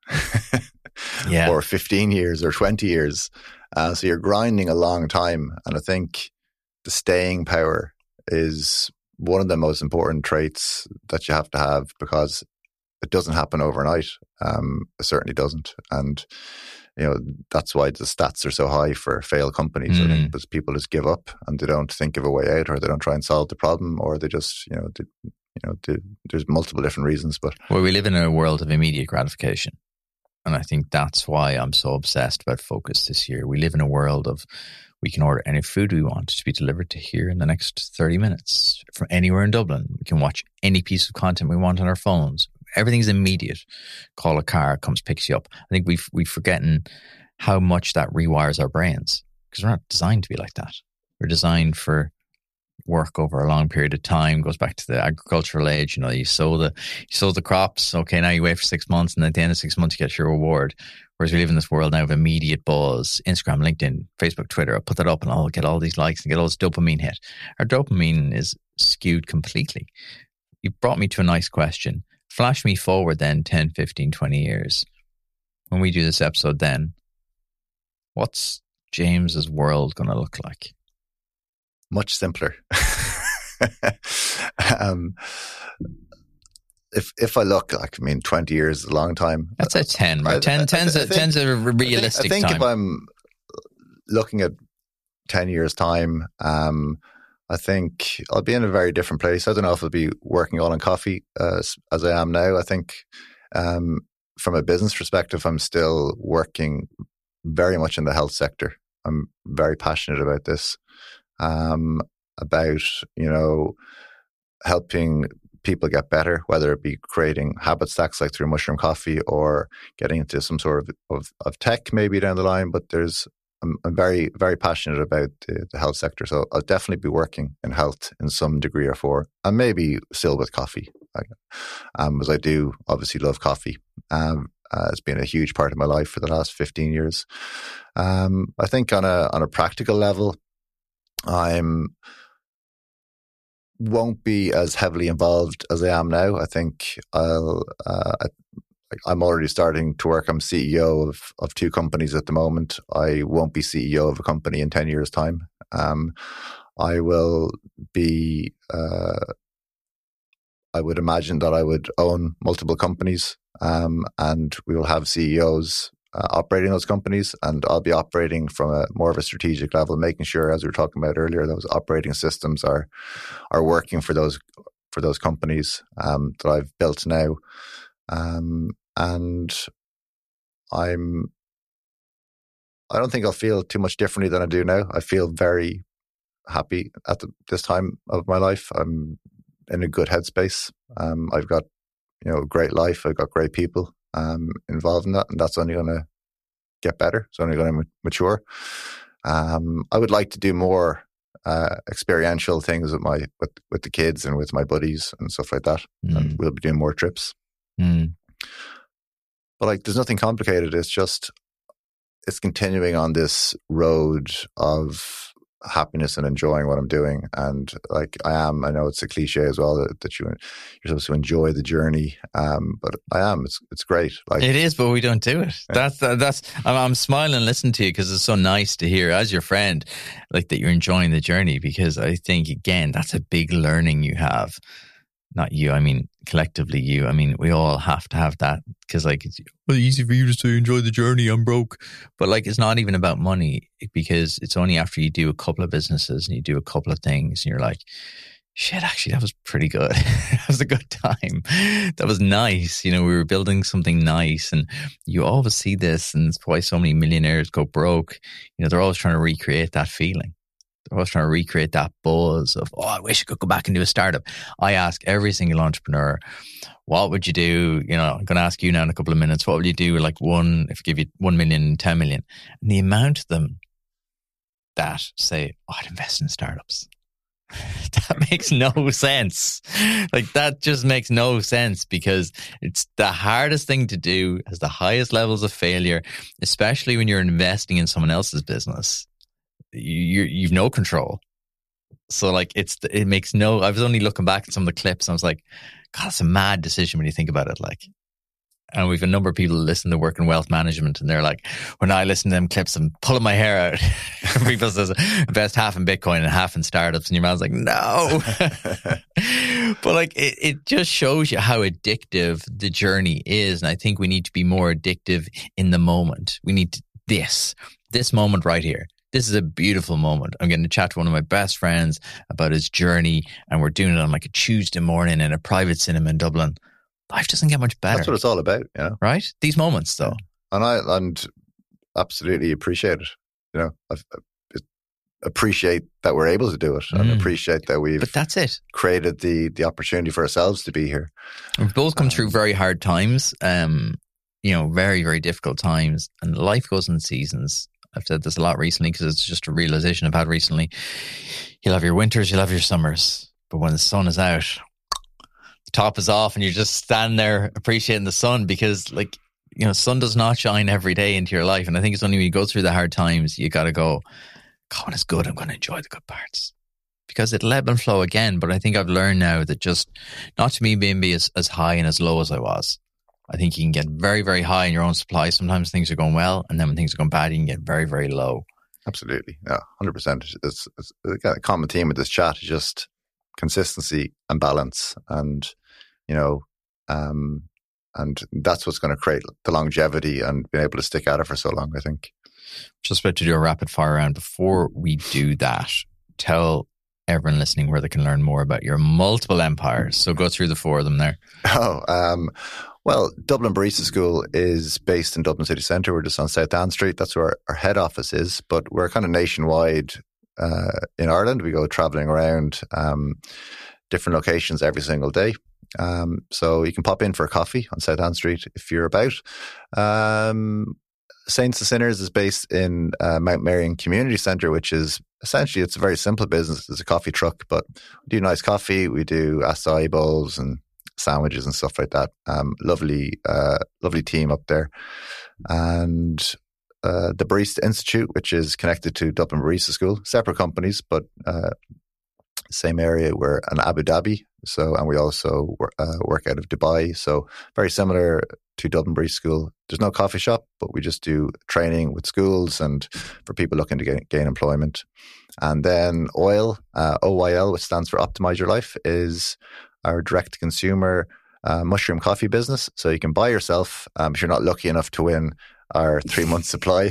yeah. Or fifteen years or twenty years. Uh, so you're grinding a long time. And I think the staying power is one of the most important traits that you have to have, because it doesn't happen overnight. Um, it certainly doesn't. And, you know, that's why the stats are so high for failed companies. Mm. I think because people just give up and they don't think of a way out, or they don't try and solve the problem, or they just, you know, they, you know, they, there's multiple different reasons. But well, we live in a world of immediate gratification. And I think that's why I'm so obsessed about focus this year. We live in a world of, we can order any food we want to be delivered to here in the next thirty minutes from anywhere in Dublin. We can watch any piece of content we want on our phones. Everything's immediate. Call a car, comes, picks you up. I think we've, we've forgotten how much that rewires our brains, because we're not designed to be like that. We're designed for work over a long period of time. Goes back to the agricultural age. You know, you sow the you sow the crops. Okay, now you wait for six months, and at the end of six months, you get your reward. Whereas we live in this world now of immediate buzz. Instagram, LinkedIn, Facebook, Twitter. I'll put that up, and I'll get all these likes and get all this dopamine hit. Our dopamine is skewed completely. You brought me to a nice question. Flash me forward then ten, fifteen, twenty years. When we do this episode, then what's James's world going to look like? Much simpler. um, if if I look, like, I mean, twenty years is a long time. That's a ten, right? ten, ten's, a, ten's a realistic time. I think, I think time. if I'm looking at ten years' time, um, I think I'll be in a very different place. I don't know if I'll be working all in coffee uh, as, as I am now. I think um, from a business perspective, I'm still working very much in the health sector. I'm very passionate about this. Um, about, you know, helping people get better, whether it be creating habit stacks like through Mushroom Coffee, or getting into some sort of, of, of tech maybe down the line. But there's, I'm, I'm very, very passionate about the, the health sector. So I'll definitely be working in health in some degree or form, and maybe still with coffee, um, as I do obviously love coffee. Um, uh, it's been a huge part of my life for the last fifteen years. Um, I think on a on a practical level, I'm won't be as heavily involved as I am now. I think I'll. Uh, I, I'm already starting to work. I'm C E O of of two companies at the moment. I won't be C E O of a company in ten years' time. Um, I will be, uh, I would imagine that I would own multiple companies, um, and we will have C E Os uh, operating those companies, and I'll be operating from a more of a strategic level, making sure, as we were talking about earlier, those operating systems are are working for those for those companies um, that I've built now, um, and I'm. I don't think I'll feel too much differently than I do now. I feel very happy at the, this time of my life. I'm in a good headspace. Um, I've got, you know, a great life. I've got great people um, involved in that, and that's only going to get better. It's only going to mature. Um, I would like to do more uh, experiential things with my with, with the kids and with my buddies and stuff like that. Mm. And we'll be doing more trips. Mm. But like, there's nothing complicated. It's just it's continuing on this road of happiness and enjoying what I'm doing. And like I am, I know it's a cliche as well that, that you, you're supposed to enjoy the journey. Um, but I am, it's, it's great. Like it is, but we don't do it. Yeah. That's, that's, I'm, I'm smiling listening to you because it's so nice to hear as your friend, like that you're enjoying the journey, because I think again, that's a big learning you have. Not you, I mean, collectively you. I mean, we all have to have that because, like, it's well, easy for you just to enjoy the journey. I'm broke. But, like, it's not even about money, because it's only after you do a couple of businesses and you do a couple of things and you're like, shit, actually, that was pretty good. That was a good time. That was nice. You know, we were building something nice, and you always see this, and it's why so many millionaires go broke. You know, they're always trying to recreate that feeling. I was trying to recreate that buzz of, oh, I wish I could go back and do a startup. I ask every single entrepreneur, what would you do? You know, I'm going to ask you now in a couple of minutes, what would you do like one, if I give you one million, ten million? And the amount of them that say, oh, I'd invest in startups. That makes no sense. Like that just makes no sense, because it's the hardest thing to do, has the highest levels of failure, especially when you're investing in someone else's business. You, you've no control. So like it's, it makes no, I was only looking back at some of the clips and I was like, God, it's a mad decision when you think about it. Like, and we've a number of people who listen to Work in Wealth Management, and they're like, when I listen to them clips, I'm pulling my hair out. People says invest half in Bitcoin and half in startups, and your man's like, no. But like, it, it just shows you how addictive the journey is. And I think we need to be more addictive in the moment. We need to, this, this moment right here. This is a beautiful moment. I'm getting to chat to one of my best friends about his journey, and we're doing it on like a Tuesday morning in a private cinema in Dublin. Life doesn't get much better. That's what it's all about, you know? Right? These moments, though. And I and absolutely appreciate it. You know, I, I appreciate that we're able to do it, mm. and appreciate that we've but that's it. created the the opportunity for ourselves to be here. We've both come um, through very hard times, um, you know, very, very difficult times, and life goes in seasons. I've said this a lot recently because it's just a realization I've had recently. You'll have your winters, you'll have your summers. But when the sun is out, the top is off, and you're just standing there appreciating the sun, because, like, you know, sun does not shine every day into your life. And I think it's only when you go through the hard times, you got to go, God, when it's good, I'm going to enjoy the good parts. Because it'll ebb and flow again. But I think I've learned now that just not to me being be as, as high and as low as I was. I think you can get very, very high in your own supply. Sometimes things are going well, and then when things are going bad, you can get very, very low. Absolutely. Yeah, one hundred percent. It's, it's a common theme with this chat is just consistency and balance. And, you know, um, and that's what's going to create the longevity and being able to stick at it for so long, I think. Just about to do a rapid fire round. Before we do that, tell everyone listening where they can learn more about your multiple empires. So go through the four of them there. Oh, um, well, Dublin Barista School is based in Dublin City Centre. We're just on South Ann Street. That's where our, our head office is. But we're kind of nationwide uh, in Ireland. We go travelling around um, different locations every single day. Um, so you can pop in for a coffee on South Ann Street if you're about. Um, Saints and Sinners is based in uh, Mount Marion Community Centre, which is essentially, it's a very simple business. It's a coffee truck, but we do nice coffee. We do acai bowls and sandwiches and stuff like that. Um, lovely, uh, lovely team up there. And uh, the Barista Institute, which is connected to Dublin Barista School, separate companies, but uh, same area. We're in Abu Dhabi, so and we also work, uh, work out of Dubai. So very similar to Dublin Breeze School. There's no coffee shop, but we just do training with schools and for people looking to gain, gain employment. And then Oyl, uh, O Y L, which stands for Optimize Your Life, is our direct consumer uh, mushroom coffee business. So you can buy yourself, um, if you're not lucky enough to win our three month supply,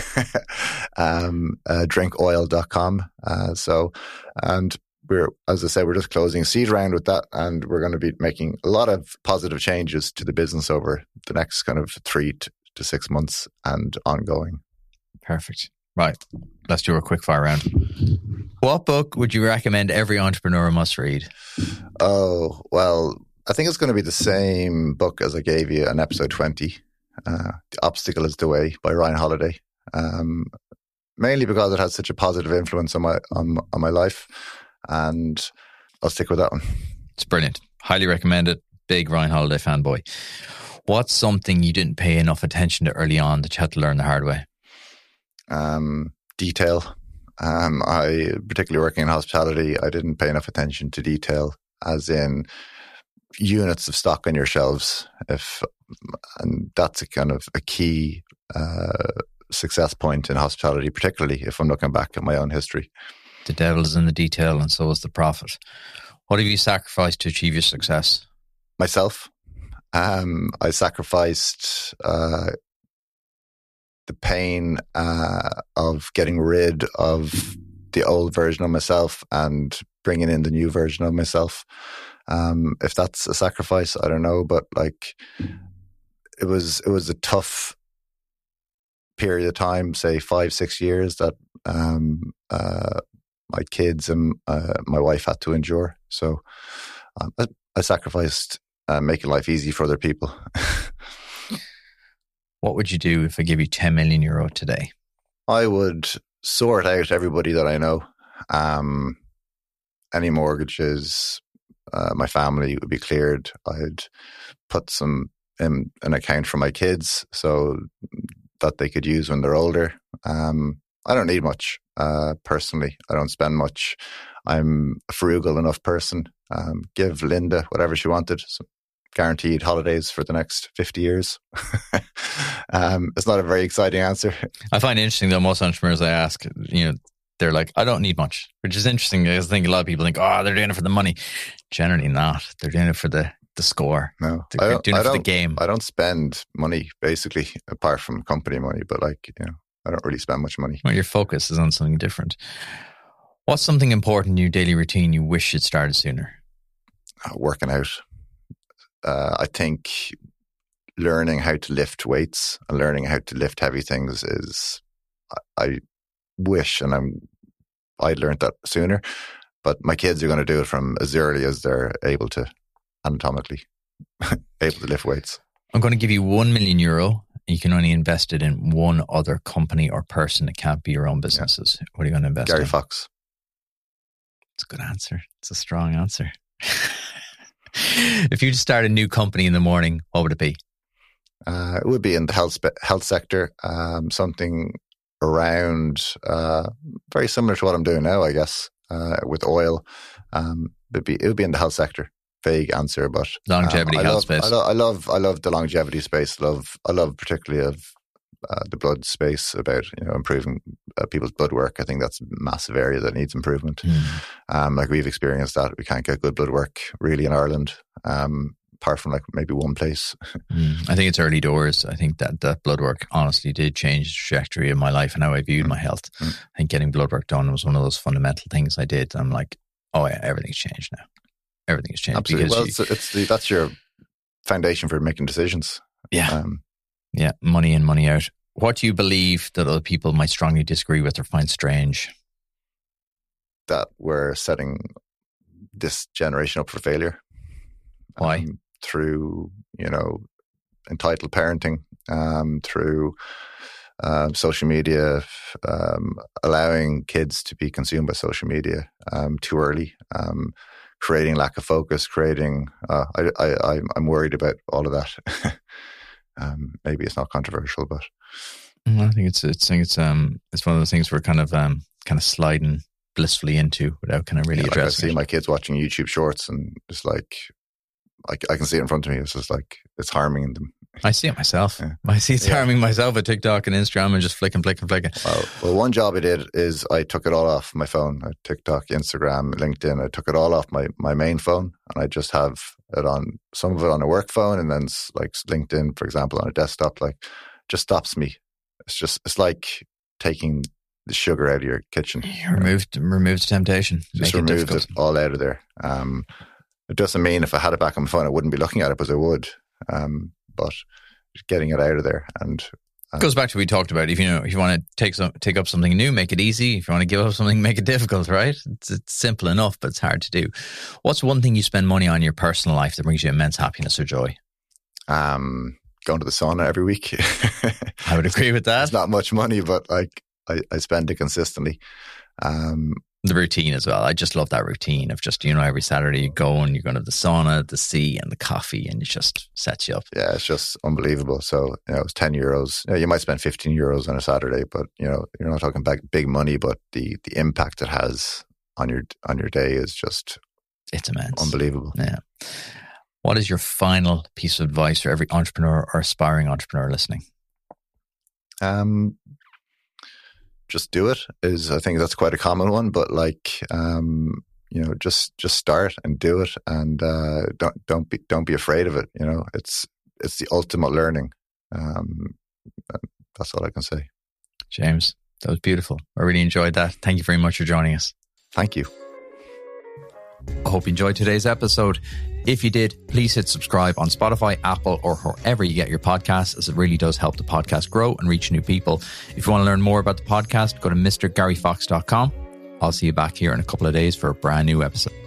um, uh, drink oil dot com. Uh, so, and we're, as I said, we're just closing a seed round with that, and we're going to be making a lot of positive changes to the business over the next kind of three to, to six months and ongoing. Perfect. Right. Let's do a quick fire round. What book would you recommend every entrepreneur must read? Oh, well, I think it's going to be the same book as I gave you in episode twenty. Uh, The Obstacle is the Way by Ryan Holiday. Um, mainly because it has such a positive influence on my on, on my life, and I'll stick with that one. It's brilliant. Highly recommend it. Big Ryan Holiday fanboy. What's something you didn't pay enough attention to early on that you had to learn the hard way? Um, detail. Um, I particularly working in hospitality, I didn't pay enough attention to detail, as in units of stock on your shelves. If and that's a kind of a key uh, success point in hospitality, particularly if I'm looking back at my own history. The devil is in the detail, and so is the profit. What have you sacrificed to achieve your success? Myself. Um, I sacrificed uh, the pain uh, of getting rid of the old version of myself and bringing in the new version of myself. Um, if that's a sacrifice, I don't know, but like it was, it was a tough period of time, say five, six years that um, uh, my kids and uh, my wife had to endure. So um, I, I sacrificed uh, making life easy for other people. What would you do if I give you ten million euro today? I would sort out everybody that I know. Um, any mortgages, uh, my family would be cleared. I'd put some in an account for my kids so that they could use when they're older. Um, I don't need much, uh, personally. I don't spend much. I'm a frugal enough person. Um, give Linda whatever she wanted. So guaranteed holidays for the next fifty years. um, it's not a very exciting answer. I find it interesting though, most entrepreneurs I ask, you know, they're like, I don't need much, which is interesting because I think a lot of people think, oh, they're doing it for the money. Generally not. They're doing it for the, the score. No, they're I don't, doing it I for don't, the game. I don't spend money basically apart from company money, but like, you know, I don't really spend much money. Well, your focus is on something different. What's something important in your daily routine you wish you'd started sooner? Uh, working out. Uh, I think learning how to lift weights and learning how to lift heavy things is, I, I wish, and I'm, I'd learned that sooner, but my kids are going to do it from as early as they're able to, anatomically, able to lift weights. I'm going to give you one million euro. You can only invest it in one other company or person. It can't be your own businesses. Yeah. What are you going to invest Gary in? Gary Fox. It's a good answer. It's a strong answer. If you just start a new company in the morning, what would it be? Uh, it would be in the health spe- health sector, um, something around uh, very similar to what I'm doing now, I guess, uh, with oil. Um, it'd be it would be in the health sector. Vague answer, but longevity, um, health love, space. I, lo- I love I love the longevity space. Love I love particularly of uh, the blood space about you know improving uh, people's blood work. I think that's a massive area that needs improvement. Mm. Um, like we've experienced that we can't get good blood work really in Ireland, um, apart from like maybe one place. mm. I think it's early doors. I think that that blood work honestly did change the trajectory of my life and how I viewed mm. my health. Mm. I think getting blood work done was one of those fundamental things I did. I'm like, oh yeah, everything's changed now. Everything has changed. Absolutely. Well, you, it's, it's the, that's your foundation for making decisions. Yeah. Um, yeah. Money in, money out. What do you believe that other people might strongly disagree with or find strange? That we're setting this generation up for failure. Why? Um, through, you know, entitled parenting, um, through um, social media, um, allowing kids to be consumed by social media um, too early. Um, creating lack of focus, creating, uh, I, I, I'm worried about all of that. um, maybe it's not controversial, but. I think it's, it's, I think it's, um, it's one of those things we're kind of, um, kind of sliding blissfully into without kind of really yeah, like I addressing see it. my kids watching YouTube shorts and just like, I, I can see it in front of me. It's just like, it's harming them. I see it myself. Yeah. I see it Yeah. harming myself at TikTok and Instagram and just flicking, flicking, flicking. Well, well, one job I did is I took it all off my phone. I TikTok, Instagram, LinkedIn. I took it all off my, my main phone, and I just have it on, some of it on a work phone, and then s- like LinkedIn, for example, on a desktop. Like, just stops me. It's just, it's like taking the sugar out of your kitchen. You removed, removed the temptation. Just Make it removed difficult. it all out of there. Um, it doesn't mean if I had it back on my phone, I wouldn't be looking at it, because I would. Um, but just getting it out of there, and It goes back to what we talked about. If you know, if you want to take some, take up something new, make it easy. If you want to give up something, make it difficult. Right? It's, it's simple enough, but it's hard to do. What's one thing you spend money on in your personal life that brings you immense happiness or joy? um, going to the sauna every week. I would agree with that. It's not much money, but like I, I spend it consistently. Um, The routine as well. I just love that routine of just, you know, every Saturday you go and you're going to the sauna, the sea, and the coffee, and it just sets you up. yeah, it's just unbelievable. So, you know, it's ten euros. You know, you might spend fifteen euros on a Saturday, but, you know, you're not talking about big money, but the, the impact it has on your, on your day is just It's immense. unbelievable. Yeah. What is your final piece of advice for every entrepreneur or aspiring entrepreneur listening? Um, just do it is, I think that's quite a common one, but like, um, you know, just, just start and do it, and, uh, don't, don't be, don't be afraid of it. You know, it's, it's the ultimate learning. Um, that's all I can say. James, that was beautiful. I really enjoyed that. Thank you very much for joining us. Thank you. I hope you enjoyed today's episode. If you did, please hit subscribe on Spotify, Apple, or wherever you get your podcasts, as it really does help the podcast grow and reach new people. If you want to learn more about the podcast, go to Mr Gary Fox dot com. I'll see you back here in a couple of days for a brand new episode.